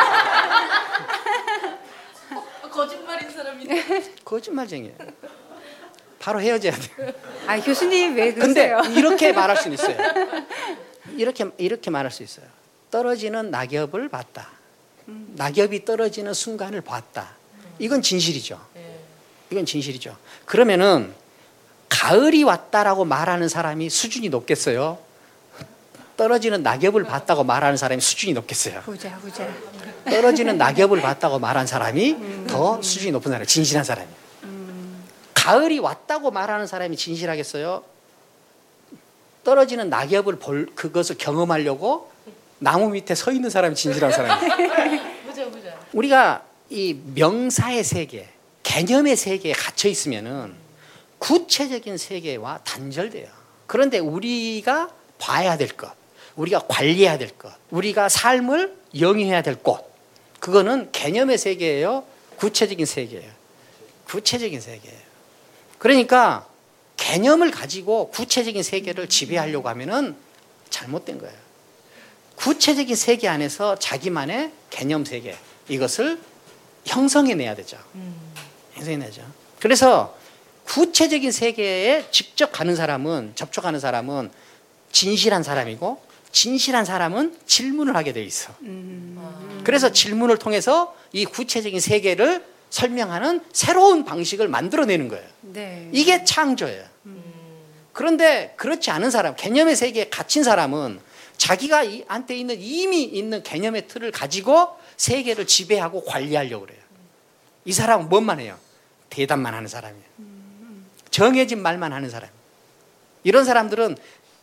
거짓말인 사람인데. 거짓말쟁이에요. 바로 헤어져야 돼요. 아, 교수님 왜 그러세요? 근데 이렇게 말할 수는 있어요. 이렇게 이렇게 말할 수 있어요. 떨어지는 낙엽을 봤다. 음. 낙엽이 떨어지는 순간을 봤다. 이건 진실이죠. 이건 진실이죠. 그러면은 가을이 왔다라고 말하는 사람이 수준이 높겠어요? 떨어지는 낙엽을 봤다고 말하는 사람이 수준이 높겠어요? 보자, 보자. 떨어지는 낙엽을 봤다고 말하는 사람이 음. 더 수준이 높은 사람, 진실한 사람이. 음. 가을이 왔다고 말하는 사람이 진실하겠어요? 떨어지는 낙엽을 볼 그것을 경험하려고 나무 밑에 서 있는 사람이 진실한 사람이에요. 보자, 보자. 우리가 이 명사의 세계, 개념의 세계에 갇혀 있으면은 구체적인 세계와 단절돼요. 그런데 우리가 봐야 될 것, 우리가 관리해야 될 것, 우리가 삶을 영위해야 될 곳, 그거는 개념의 세계예요, 구체적인 세계예요. 구체적인 세계예요. 그러니까 개념을 가지고 구체적인 세계를 지배하려고 하면은 잘못된 거예요. 구체적인 세계 안에서 자기만의 개념 세계, 이것을 형성해내야 되죠. 음. 형성해내죠. 그래서 구체적인 세계에 직접 가는 사람은, 접촉하는 사람은 진실한 사람이고, 진실한 사람은 질문을 하게 돼 있어. 음. 그래서 질문을 통해서 이 구체적인 세계를 설명하는 새로운 방식을 만들어내는 거예요. 네. 이게 창조예요. 음. 그런데 그렇지 않은 사람, 개념의 세계에 갇힌 사람은 자기가 이 한테 있는 이미 있는 개념의 틀을 가지고 세계를 지배하고 관리하려고 그래요. 이 사람은 뭔만 해요? 대답만 하는 사람이에요. 정해진 말만 하는 사람. 이런 사람들은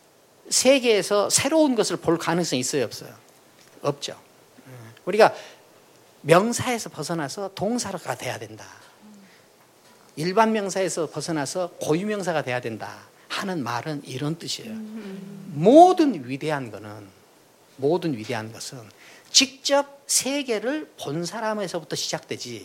세계에서 새로운 것을 볼 가능성이 있어요, 없어요? 없죠. 우리가 명사에서 벗어나서 동사가 돼야 된다. 일반 명사에서 벗어나서 고유명사가 돼야 된다 하는 말은 이런 뜻이에요. 모든 위대한 거는, 모든 위대한 것은 직접 세계를 본 사람에서부터 시작되지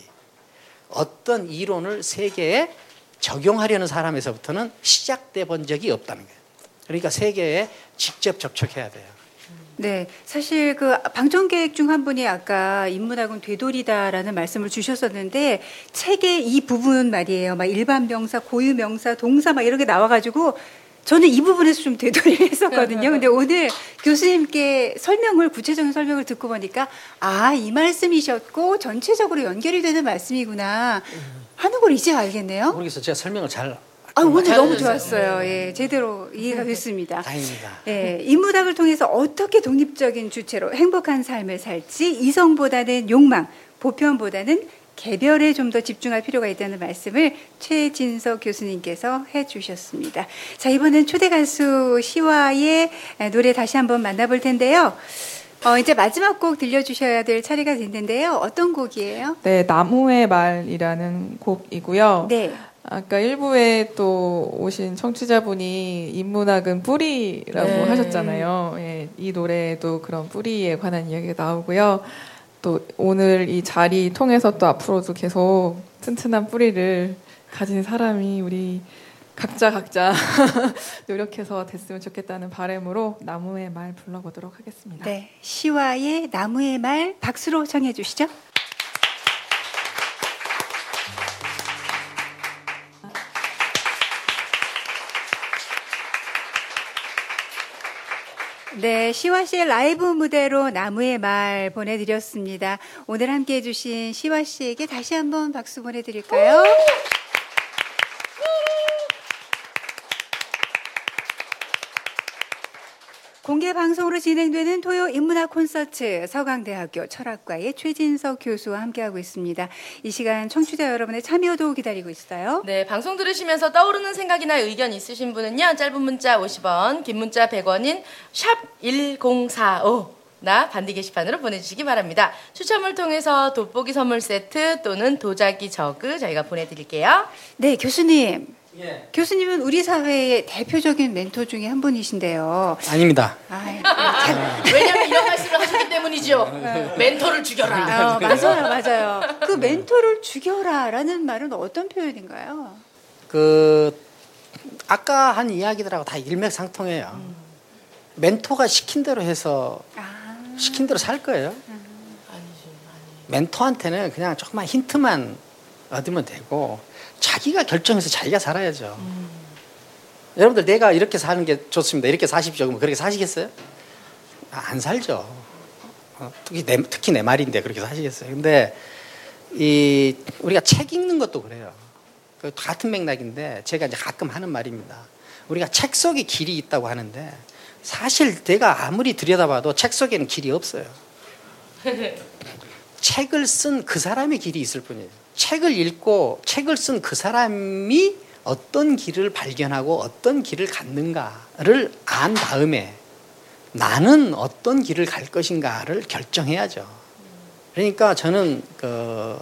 어떤 이론을 세계에 적용하려는 사람에서부터는 시작돼 본 적이 없다는 거예요. 그러니까 세계에 직접 접촉해야 돼요. 네, 사실 그 방청객 중 한 분이 아까 인문학은 되돌이다라는 말씀을 주셨었는데 책의 이 부분 말이에요. 막 일반 명사, 고유 명사, 동사 막 이렇게 나와가지고 저는 이 부분에서 좀 되돌이를 했었거든요. 근데 오늘 교수님께 설명을, 구체적인 설명을 듣고 보니까 아, 이 말씀이셨고 전체적으로 연결이 되는 말씀이구나 하는 걸 이제 알겠네요. 모르겠어요. 제가 설명을 잘 아, 오늘 너무 좋았어요. 예, 제대로 이해가 됐습니다. 다행입니다. 예, 인문학을 통해서 어떻게 독립적인 주체로 행복한 삶을 살지 이성보다는 욕망, 보편보다는 개별에 좀 더 집중할 필요가 있다는 말씀을 최진석 교수님께서 해주셨습니다. 자, 이번엔 초대 가수 시와의 노래 다시 한번 만나볼 텐데요. 어, 이제 마지막 곡 들려주셔야 될 차례가 됐는데요. 어떤 곡이에요? 네, 나무의 말이라는 곡이고요. 네. 아까 일부에 또 오신 청취자분이 인문학은 뿌리라고 네. 하셨잖아요. 예, 이 노래에도 그런 뿌리에 관한 이야기가 나오고요. 또 오늘 이 자리 통해서 또 앞으로도 계속 튼튼한 뿌리를 가진 사람이 우리 각자 각자 노력해서 됐으면 좋겠다는 바람으로 나무의 말 불러보도록 하겠습니다. 네, 시와의 나무의 말 박수로 청해 주시죠. 네, 시와 씨의 라이브 무대로 나무의 말 보내드렸습니다. 오늘 함께해 주신 시와 씨에게 다시 한번 박수 보내드릴까요? 공개 방송으로 진행되는 토요 인문학 콘서트 서강대학교 철학과의 최진석 교수와 함께하고 있습니다. 이 시간 청취자 여러분의 참여도 기다리고 있어요. 네, 방송 들으시면서 떠오르는 생각이나 의견 있으신 분은요. 짧은 문자 오십 원, 긴 문자 백 원인 샵 일공사오 나 반디 게시판으로 보내주시기 바랍니다. 추첨을 통해서 돋보기 선물 세트 또는 도자기 저그 저희가 보내드릴게요. 네, 교수님. 예. 교수님은 우리 사회의 대표적인 멘토 중에 한 분이신데요. 아닙니다. 아유, 왜냐하면 이런 말씀을 하셨기 때문이죠. 멘토를 죽여라. 어, 맞아요, 맞아요. 그 멘토를 죽여라라는 말은 어떤 표현인가요? 그 아까 한 이야기들하고 다 일맥상통해요. 음. 멘토가 시킨 대로 해서 아. 시킨 대로 살 거예요. 아니지, 아니. 멘토한테는 그냥 조금만 힌트만 얻으면 되고 자기가 결정해서 자기가 살아야죠. 음. 여러분들 내가 이렇게 사는 게 좋습니다. 이렇게 사십시오. 그러면 그렇게 사시겠어요? 안 살죠. 어, 특히 내, 특히 내 말인데 그렇게 사시겠어요. 근데 이 우리가 책 읽는 것도 그래요. 그 같은 맥락인데 제가 이제 가끔 하는 말입니다. 우리가 책 속에 길이 있다고 하는데 사실 내가 아무리 들여다봐도 책 속에는 길이 없어요. 책을 쓴 그 사람의 길이 있을 뿐이에요. 책을 읽고 책을 쓴 그 사람이 어떤 길을 발견하고 어떤 길을 갖는가를 안 다음에 나는 어떤 길을 갈 것인가를 결정해야죠. 그러니까 저는 그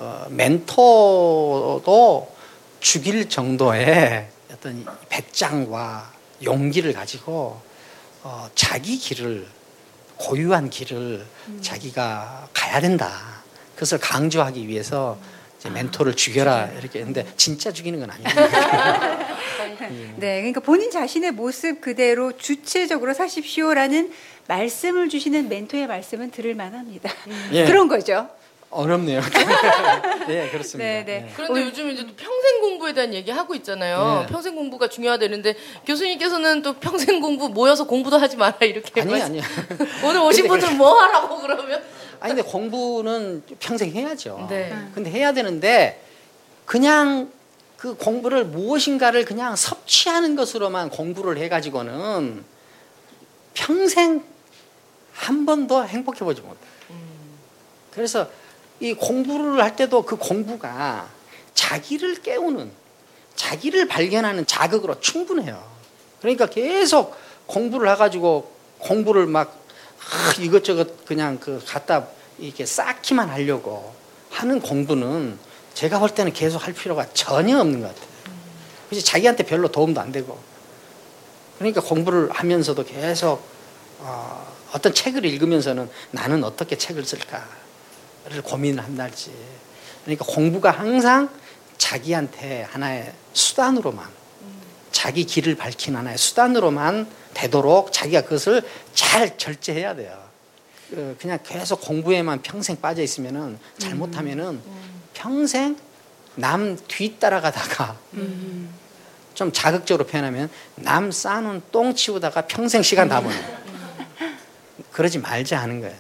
멘토도 죽일 정도의 어떤 배짱과 용기를 가지고 어, 자기 길을 고유한 길을 음. 자기가 가야 된다. 그것을 강조하기 위해서 이제 멘토를 죽여라 이렇게 했는데 진짜 죽이는 건 아닙니다. 네, 그러니까 본인 자신의 모습 그대로 주체적으로 사십시오라는 말씀을 주시는 멘토의 말씀은 들을 만합니다. 예. 그런 거죠. 어렵네요. 네, 그렇습니다. 네, 네. 네. 그런데 요즘 이제 또 평생 공부에 대한 얘기 하고 있잖아요. 네. 평생 공부가 중요하다는데 교수님께서는 또 평생 공부 모여서 공부도 하지 마라 이렇게. 아니 아니요. 오늘 오신 분들 뭐 하라고 그러면? 아니 근데 공부는 평생 해야죠. 네. 근데 해야 되는데 그냥 그 공부를 무엇인가를 그냥 섭취하는 것으로만 공부를 해가지고는 평생 한 번도 행복해 보지 못해요. 음. 그래서 이 공부를 할 때도 그 공부가 자기를 깨우는, 자기를 발견하는 자극으로 충분해요. 그러니까 계속 공부를 해가지고 공부를 막 아, 이것저것 그냥 그 갖다 이렇게 쌓기만 하려고 하는 공부는 제가 볼 때는 계속 할 필요가 전혀 없는 것 같아요. 그래서 자기한테 별로 도움도 안 되고. 그러니까 공부를 하면서도 계속 어, 어떤 책을 읽으면서는 나는 어떻게 책을 쓸까? 를 고민을 한달지. 그러니까 공부가 항상 자기한테 하나의 수단으로만 자기 길을 밝힌 하나의 수단으로만 되도록 자기가 그것을 잘 절제해야 돼요. 그냥 계속 공부에만 평생 빠져 있으면은 잘못하면은 평생 남 뒤 따라가다가 좀 자극적으로 표현하면 남 싸는 똥 치우다가 평생 시간 다 보내요. 그러지 말자 하는 거예요.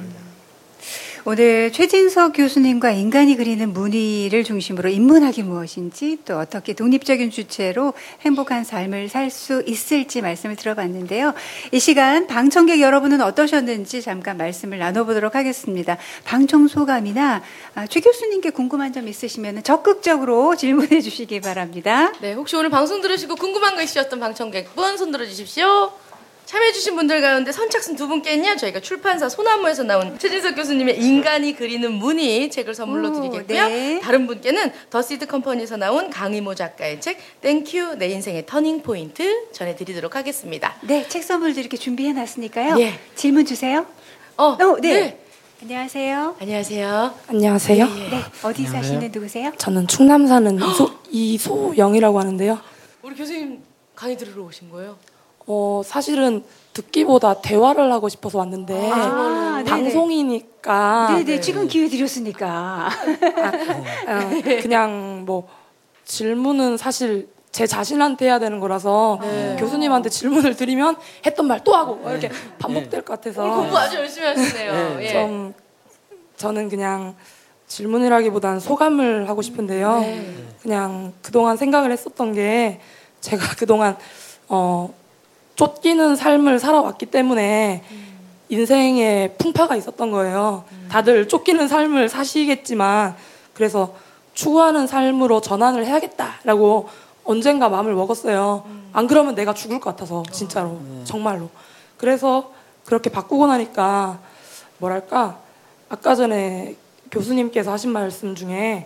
오늘 최진석 교수님과 인간이 그리는 무늬를 중심으로 인문학이 무엇인지 또 어떻게 독립적인 주체로 행복한 삶을 살 수 있을지 말씀을 들어봤는데요. 이 시간 방청객 여러분은 어떠셨는지 잠깐 말씀을 나눠보도록 하겠습니다. 방청 소감이나 최 교수님께 궁금한 점 있으시면 적극적으로 질문해 주시기 바랍니다. 네, 혹시 오늘 방송 들으시고 궁금한 거 있으셨던 방청객분 손 들어주십시오. 참여해주신 분들 가운데 선착순 두 분께는요, 저희가 출판사 소나무에서 나온 최진석 교수님의 인간이 그리는 무늬 책을 선물로 드리겠고요. 네. 다른 분께는 더시드 컴퍼니에서 나온 강희모 작가의 책 땡큐 내 인생의 터닝 포인트 전해드리도록 하겠습니다. 네, 책 선물도 이렇게 준비해놨으니까요. 예. 질문 주세요. 어, 어 네. 네. 안녕하세요. 안녕하세요. 안녕하세요. 네, 네. 어디 안녕하세요. 사시는 누구세요? 저는 충남 사는 이소, 이소영이라고 하는데요. 우리 교수님 강의 들으러 오신 거예요? 어, 사실은 듣기보다 대화를 하고 싶어서 왔는데 아, 방송이니까 네네, 네. 지금 기회 드렸으니까 아, 아, 그냥 뭐 질문은 사실 제 자신한테 해야 되는 거라서 네. 교수님한테 질문을 드리면 했던 말 또 하고 네. 이렇게 반복될 것 같아서 오늘 공부 아주 열심히 하시네요. 예. 좀 저는 그냥 질문이라기보다는 소감을 하고 싶은데요. 네. 그냥 그동안 생각을 했었던 게 제가 그동안 어, 쫓기는 삶을 살아왔기 때문에 음. 인생에 풍파가 있었던 거예요. 음. 다들 쫓기는 삶을 사시겠지만 그래서 추구하는 삶으로 전환을 해야겠다라고 언젠가 마음을 먹었어요. 음. 안 그러면 내가 죽을 것 같아서 진짜로 어, 네. 정말로. 그래서 그렇게 바꾸고 나니까 뭐랄까 아까 전에 교수님께서 하신 말씀 중에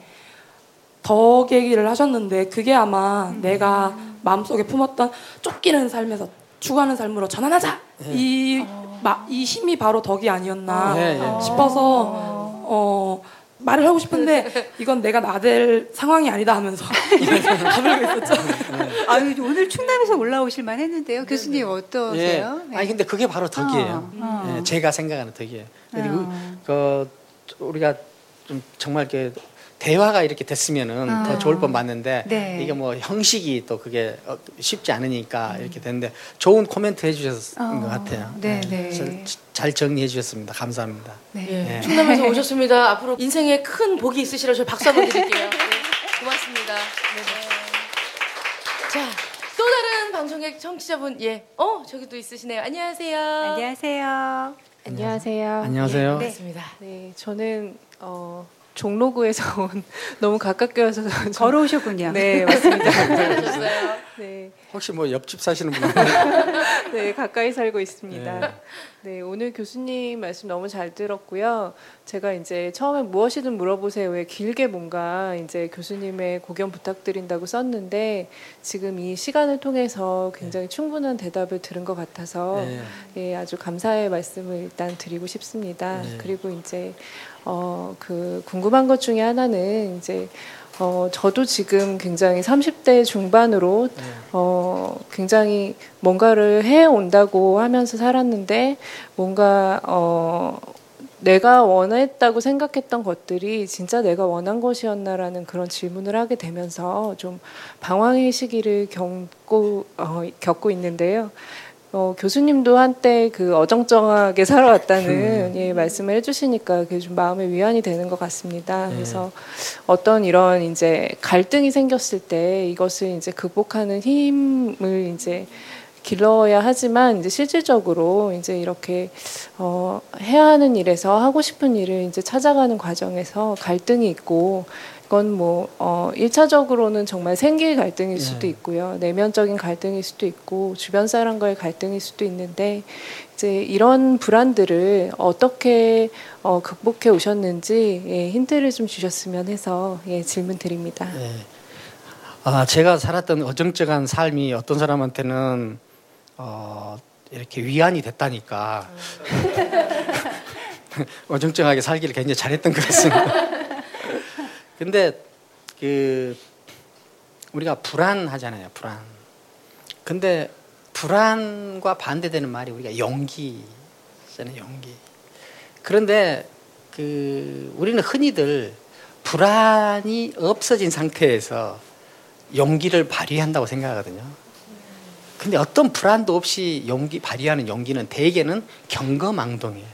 덕 얘기를 하셨는데 그게 아마 음. 내가 마음속에 품었던 쫓기는 삶에서 추구하는 삶으로 전환하자. 네. 이, 어. 마, 이 힘이 바로 덕이 아니었나 네, 네. 싶어서 어, 말을 하고 싶은데 이건 내가 나댈 상황이 아니다 하면서 가불고 있었죠. 네. 아유, 오늘 충남에서 올라오실 만했는데요. 교수님 어떠세요? 네. 아니 근데 그게 바로 덕이에요. 어. 어. 네, 제가 생각하는 덕이에요. 어. 그, 그 우리가 좀 정말 이렇게 대화가 이렇게 됐으면은 아. 더 좋을 뻔 봤는데 네. 이게 뭐 형식이 또 그게 쉽지 않으니까 음. 이렇게 됐는데 좋은 코멘트 해주셨던 어. 것 같아요. 네, 네. 네. 잘 정리해 주셨습니다. 감사합니다. 네. 네. 충남에서 오셨습니다. 앞으로 인생에 큰 복이 있으시라 저 박수 한번 드릴게요. 네. 고맙습니다. 네. 자, 또 다른 방송객 청취자분, 예, 어 저기도 있으시네요. 안녕하세요. 안녕하세요. 안녕하세요. 안녕하세요. 네. 반갑습니다. 네, 저는 어. 종로구에서 온 너무 가깝게 와서 걸어오셨군요. 네, 맞습니다. 잘하셨어요. 네. 혹시 뭐 옆집 사시는 분? 네, 가까이 살고 있습니다. 네. 네, 오늘 교수님 말씀 너무 잘 들었고요. 제가 이제 처음에 무엇이든 물어보세요에 길게 뭔가 이제 교수님의 고견 부탁드린다고 썼는데 지금 이 시간을 통해서 굉장히 충분한 대답을 들은 것 같아서 네. 예, 아주 감사의 말씀을 일단 드리고 싶습니다. 네. 그리고 이제 어, 그 궁금한 것 중에 하나는 이제 어, 저도 지금 굉장히 삼십 대 중반으로 네. 어, 굉장히 뭔가를 해온다고 하면서 살았는데 뭔가 어, 내가 원했다고 생각했던 것들이 진짜 내가 원한 것이었나라는 그런 질문을 하게 되면서 좀 방황의 시기를 겪고, 어, 겪고 있는데요. 어, 교수님도 한때 그 어정쩡하게 살아왔다는 예, 말씀을 해주시니까 그게 좀 마음의 위안이 되는 것 같습니다. 네. 그래서 어떤 이런 이제 갈등이 생겼을 때 이것을 이제 극복하는 힘을 이제 길러야 하지만 이제 실질적으로 이제 이렇게 어, 해야 하는 일에서 하고 싶은 일을 이제 찾아가는 과정에서 갈등이 있고. 그건 뭐 어, 일차적으로는 정말 생길 갈등일 수도 있고요. 내면적인 갈등일 수도 있고 주변 사람과의 갈등일 수도 있는데 이제 이런 불안들을 어떻게 어, 극복해 오셨는지 예, 힌트를 좀 주셨으면 해서 예, 질문 드립니다. 네. 아, 제가 살았던 어정쩡한 삶이 어떤 사람한테는 어, 이렇게 위안이 됐다니까 어정쩡하게 살기를 굉장히 잘했던 것 같습니다. 근데 그 우리가 불안하잖아요, 불안. 근데 불안과 반대되는 말이 우리가 용기잖아요, 용기. 그런데 그 우리는 흔히들 불안이 없어진 상태에서 용기를 발휘한다고 생각하거든요. 근데 어떤 불안도 없이 용기 발휘하는 용기는 대개는 경거망동이에요.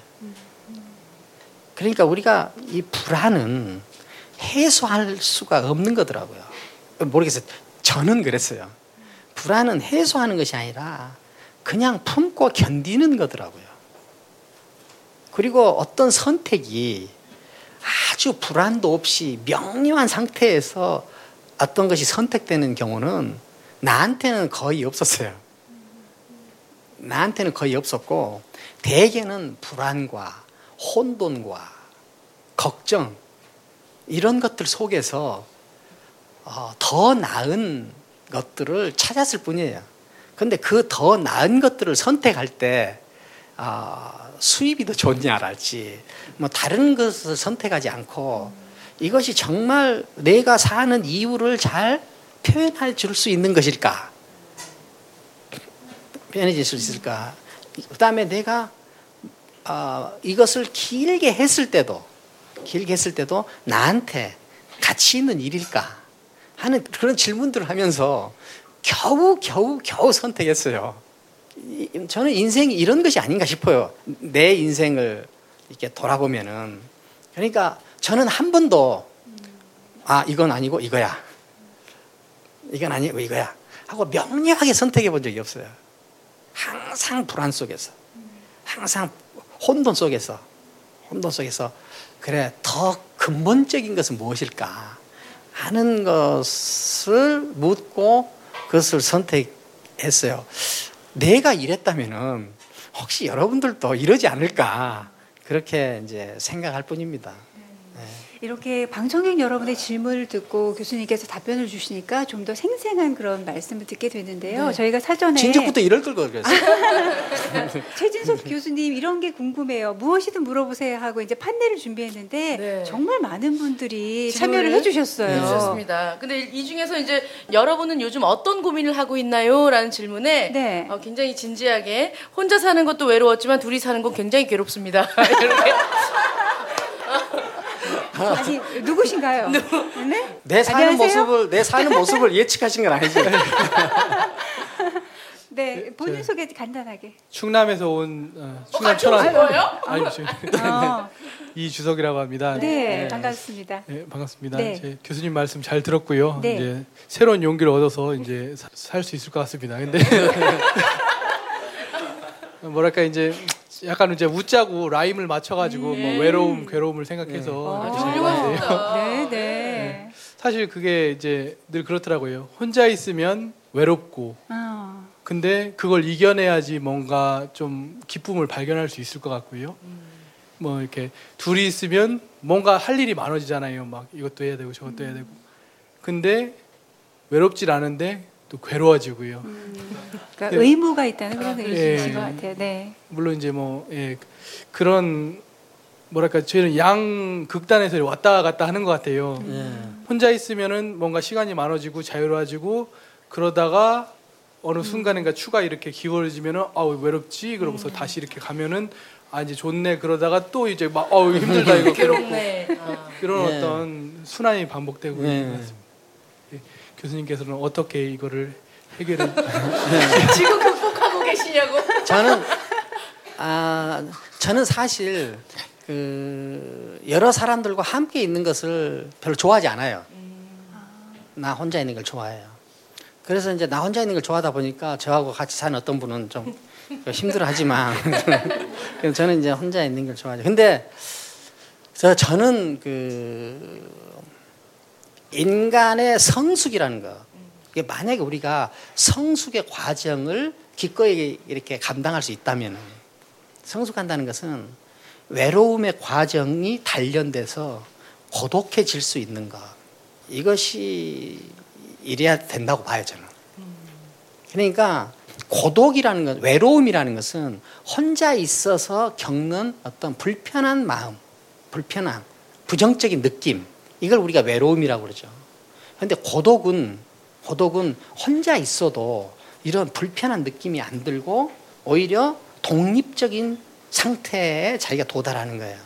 그러니까 우리가 이 불안은 해소할 수가 없는 거더라고요. 모르겠어요. 저는 그랬어요. 불안은 해소하는 것이 아니라 그냥 품고 견디는 거더라고요. 그리고 어떤 선택이 아주 불안도 없이 명료한 상태에서 어떤 것이 선택되는 경우는 나한테는 거의 없었어요. 나한테는 거의 없었고 대개는 불안과 혼돈과 걱정 이런 것들 속에서 어, 더 나은 것들을 찾았을 뿐이에요. 그런데 그 더 나은 것들을 선택할 때 어, 수입이 더 좋냐랄지 뭐 다른 것을 선택하지 않고 이것이 정말 내가 사는 이유를 잘 표현해 줄 수 있는 것일까? 표현해 줄 수 있을까? 그 다음에 내가 어, 이것을 길게 했을 때도 길게 했을 때도 나한테 가치 있는 일일까 하는 그런 질문들을 하면서 겨우 겨우 겨우 선택했어요. 저는 인생이 이런 것이 아닌가 싶어요. 내 인생을 이렇게 돌아보면은. 그러니까 저는 한 번도 아 이건 아니고 이거야. 이건 아니고 이거야 하고 명료하게 선택해 본 적이 없어요. 항상 불안 속에서 항상 혼돈 속에서 혼돈 속에서 그래 더 근본적인 것은 무엇일까 하는 것을 묻고 그것을 선택했어요. 내가 이랬다면은 혹시 여러분들도 이러지 않을까 그렇게 이제 생각할 뿐입니다. 네. 이렇게 방청객 여러분의 질문을 듣고 교수님께서 답변을 주시니까 좀 더 생생한 그런 말씀을 듣게 되는데요. 네. 저희가 사전에 진작부터 이럴 걸 그랬어요. 최진석 교수님 이런 게 궁금해요. 무엇이든 물어보세요 하고 이제 판넬을 준비했는데 네. 정말 많은 분들이 참여를 해주셨어요. 네, 주셨습니다. 근데 이 중에서 이제 여러분은 요즘 어떤 고민을 하고 있나요? 라는 질문에 네. 어, 굉장히 진지하게 혼자 사는 것도 외로웠지만 둘이 사는 건 굉장히 괴롭습니다. 이렇게. 아니 누구신가요? 네? 내 사는 안녕하세요? 모습을 내 사는 모습을 예측하신 건 아니죠? 네, 본인 소개 간단하게. 충남에서 온 어, 충남 어, 천안. 거예요? 아니, 어. 이주석이라고 합니다. 네, 네. 반갑습니다. 네, 반갑습니다. 네. 이제 교수님 말씀 잘 들었고요. 네. 이제 새로운 용기를 얻어서 이제 살 수 있을 것 같습니다. 근데 뭐랄까 이제. 약간 이제 웃자고 라임을 맞춰가지고 음. 뭐 외로움, 괴로움을 생각해서 아주 훌륭하세요. 네, 네. 네. 사실 그게 이제 늘 그렇더라고요. 혼자 있으면 외롭고, 어. 근데 그걸 이겨내야지 뭔가 좀 기쁨을 발견할 수 있을 것 같고요. 음. 뭐 이렇게 둘이 있으면 뭔가 할 일이 많아지잖아요. 막 이것도 해야 되고 저것도 음. 해야 되고. 근데 외롭질 않은데 또 괴로워지고요. 음, 그러니까 네. 의무가 있다는 그런 의미이신 예, 것 같아요. 네. 물론 이제 뭐 예, 그런 뭐랄까 저희는 양 극단에서 왔다 갔다 하는 것 같아요. 예. 혼자 있으면은 뭔가 시간이 많아지고 자유로워지고 그러다가 어느 순간인가 추가 이렇게 기울어지면은 아우 외롭지 그러고서 음. 다시 이렇게 가면은 아 이제 좋네 그러다가 또 이제 막 어우 힘들다 이거 괴롭네 아. 이런 네. 어떤 순환이 반복되고 네. 있는 것 같습니다. 예. 교수님께서는 어떻게 이거를 해결해 지금 극복하고 계시냐고? 저는 아 저는 사실 그 여러 사람들과 함께 있는 것을 별로 좋아하지 않아요. 나 혼자 있는 걸 좋아해요. 그래서 이제 나 혼자 있는 걸 좋아하다 보니까 저하고 같이 사는 어떤 분은 좀 힘들어하지만 저는 이제 혼자 있는 걸 좋아하죠. 근데 저 저는 그 인간의 성숙이라는 거, 이게 만약에 우리가 성숙의 과정을 기꺼이 이렇게 감당할 수 있다면, 성숙한다는 것은 외로움의 과정이 단련돼서 고독해질 수 있는 것, 이것이 이래야 된다고 봐요 저는. 그러니까 고독이라는 것, 외로움이라는 것은 혼자 있어서 겪는 어떤 불편한 마음, 불편함, 부정적인 느낌, 이걸 우리가 외로움이라고 그러죠. 그런데 고독은 고독은 혼자 있어도 이런 불편한 느낌이 안 들고 오히려 독립적인 상태에 자기가 도달하는 거예요.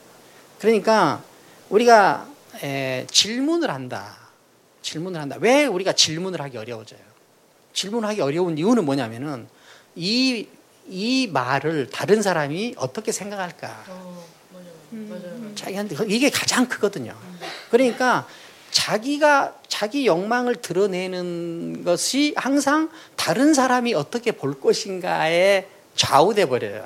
그러니까 우리가 에, 질문을 한다. 질문을 한다. 왜 우리가 질문을 하기 어려워져요? 질문하기 어려운 이유는 뭐냐면은 이, 이 말을 다른 사람이 어떻게 생각할까? 어, 맞아요. 맞아요. 자기한테 이게 가장 크거든요. 그러니까 자기가 자기 욕망을 드러내는 것이 항상 다른 사람이 어떻게 볼 것인가에 좌우돼 버려요.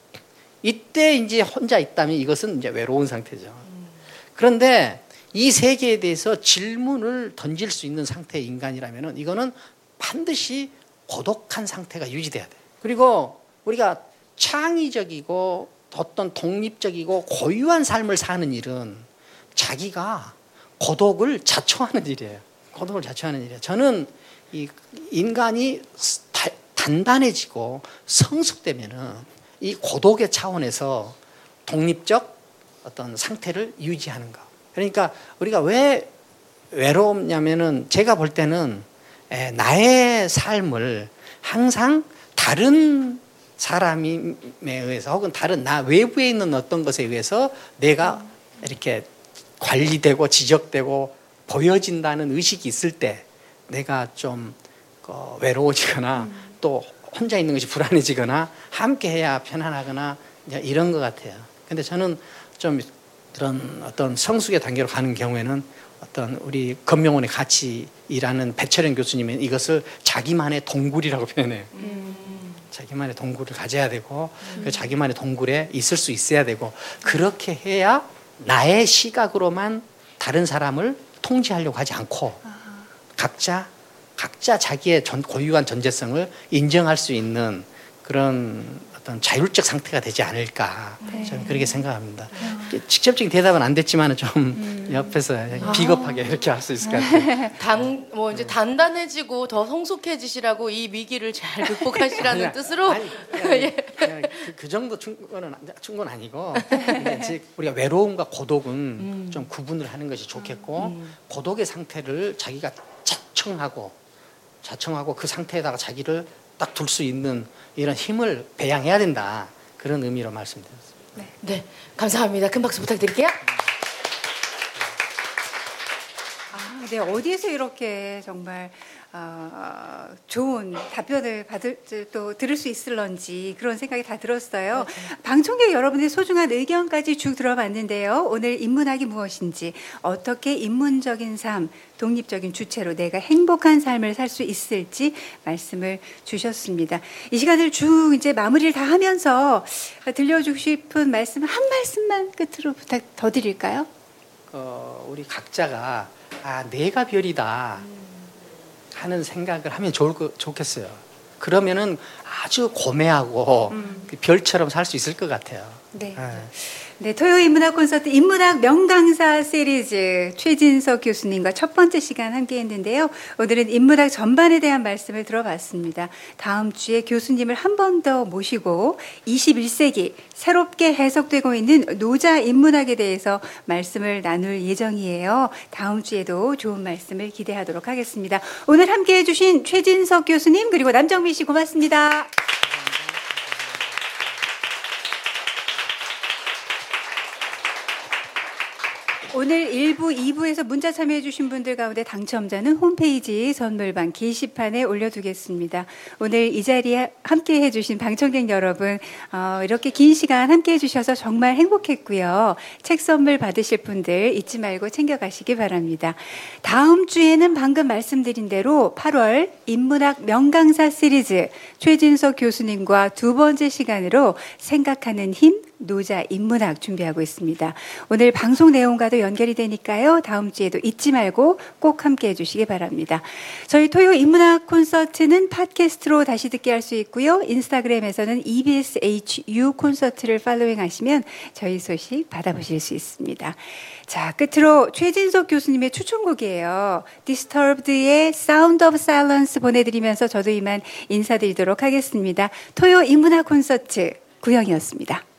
이때 이제 혼자 있다면 이것은 이제 외로운 상태죠. 그런데 이 세계에 대해서 질문을 던질 수 있는 상태의 인간이라면은 이거는 반드시 고독한 상태가 유지돼야 돼요. 그리고 우리가 창의적이고 어떤 독립적이고 고유한 삶을 사는 일은 자기가 고독을 자초하는 일이에요. 고독을 자초하는 일이에요. 저는 이 인간이 다, 단단해지고 성숙되면은 이 고독의 차원에서 독립적 어떤 상태를 유지하는 거. 그러니까 우리가 왜 외롭냐면은 제가 볼 때는 에, 나의 삶을 항상 다른 사람에 의해서 혹은 다른 나 외부에 있는 어떤 것에 의해서 내가 이렇게 관리되고 지적되고 보여진다는 의식이 있을 때 내가 좀 어, 외로워지거나 음. 또 혼자 있는 것이 불안해지거나 함께 해야 편안하거나 이런 것 같아요. 근데 저는 좀 그런 어떤 성숙의 단계로 가는 경우에는 어떤 우리 금명원에 같이 일하는 배철현 교수님은 이것을 자기만의 동굴이라고 표현해요. 음. 자기만의 동굴을 가져야 되고 음. 그 자기만의 동굴에 있을 수 있어야 되고 그렇게 해야 나의 시각으로만 다른 사람을 통제하려고 하지 않고 아하. 각자 각자 자기의 전, 고유한 존재성을 인정할 수 있는 그런 어떤 자율적 상태가 되지 않을까 네. 저는 그렇게 생각합니다. 네. 직접적인 대답은 안 됐지만 좀 음. 옆에서 비겁하게 아. 이렇게 할 수 있을 것 같아요. 단, 뭐 이제 단단해지고 더 성숙해지시라고 이 위기를 잘 극복하시라는 아니, 뜻으로 아니, 아니, 그, 그 정도 충고는 충고는 아니고 이제 우리가 외로움과 고독은 음. 좀 구분을 하는 것이 좋겠고 음. 고독의 상태를 자기가 자청하고 자청하고 그 상태에다가 자기를 딱 둘 수 있는 이런 힘을 배양해야 된다. 그런 의미로 말씀드렸습니다. 네, 네, 감사합니다. 큰 박수 부탁드릴게요. 아, 네, 어디에서 이렇게 정말 어, 좋은 답변을 받을 또 들을 수 있을런지 그런 생각이 다 들었어요. 네. 방청객 여러분의 소중한 의견까지 쭉 들어봤는데요. 오늘 인문학이 무엇인지, 어떻게 인문적인 삶, 독립적인 주체로 내가 행복한 삶을 살 수 있을지 말씀을 주셨습니다. 이 시간을 쭉 이제 마무리를 다 하면서 들려주고 싶은 말씀 한 말씀만 끝으로 부탁 더 드릴까요? 어, 우리 각자가 아 내가 별이다. 음. 하는 생각을 하면 좋을 거, 좋겠어요. 그러면은 아주 고매하고 음. 별처럼 살 수 있을 것 같아요. 네. 네. 네, 토요 인문학 콘서트 인문학 명강사 시리즈 최진석 교수님과 첫 번째 시간 함께 했는데요. 오늘은 인문학 전반에 대한 말씀을 들어봤습니다. 다음 주에 교수님을 한 번 더 모시고 이십일 세기 새롭게 해석되고 있는 노자 인문학에 대해서 말씀을 나눌 예정이에요. 다음 주에도 좋은 말씀을 기대하도록 하겠습니다. 오늘 함께 해주신 최진석 교수님 그리고 남정미 씨 고맙습니다. 오늘 일 부, 이 부에서 문자 참여해 주신 분들 가운데 당첨자는 홈페이지 선물방 게시판에 올려두겠습니다. 오늘 이 자리에 함께해 주신 방청객 여러분 어, 이렇게 긴 시간 함께해 주셔서 정말 행복했고요. 책 선물 받으실 분들 잊지 말고 챙겨가시기 바랍니다. 다음 주에는 방금 말씀드린 대로 팔월 인문학 명강사 시리즈 최진석 교수님과 두 번째 시간으로 생각하는 힘 노자 인문학 준비하고 있습니다. 오늘 방송 내용과도 연결이 되니까요. 다음 주에도 잊지 말고 꼭 함께해 주시기 바랍니다. 저희 토요 인문학 콘서트는 팟캐스트로 다시 듣게 할 수 있고요. 인스타그램에서는 이비에스 에이치유 콘서트를 팔로잉하시면 저희 소식 받아보실 수 있습니다. 자, 끝으로 최진석 교수님의 추천곡이에요. 디스터브드의 Sound of Silence 보내드리면서 저도 이만 인사드리도록 하겠습니다. 토요 인문학 콘서트 구영이었습니다.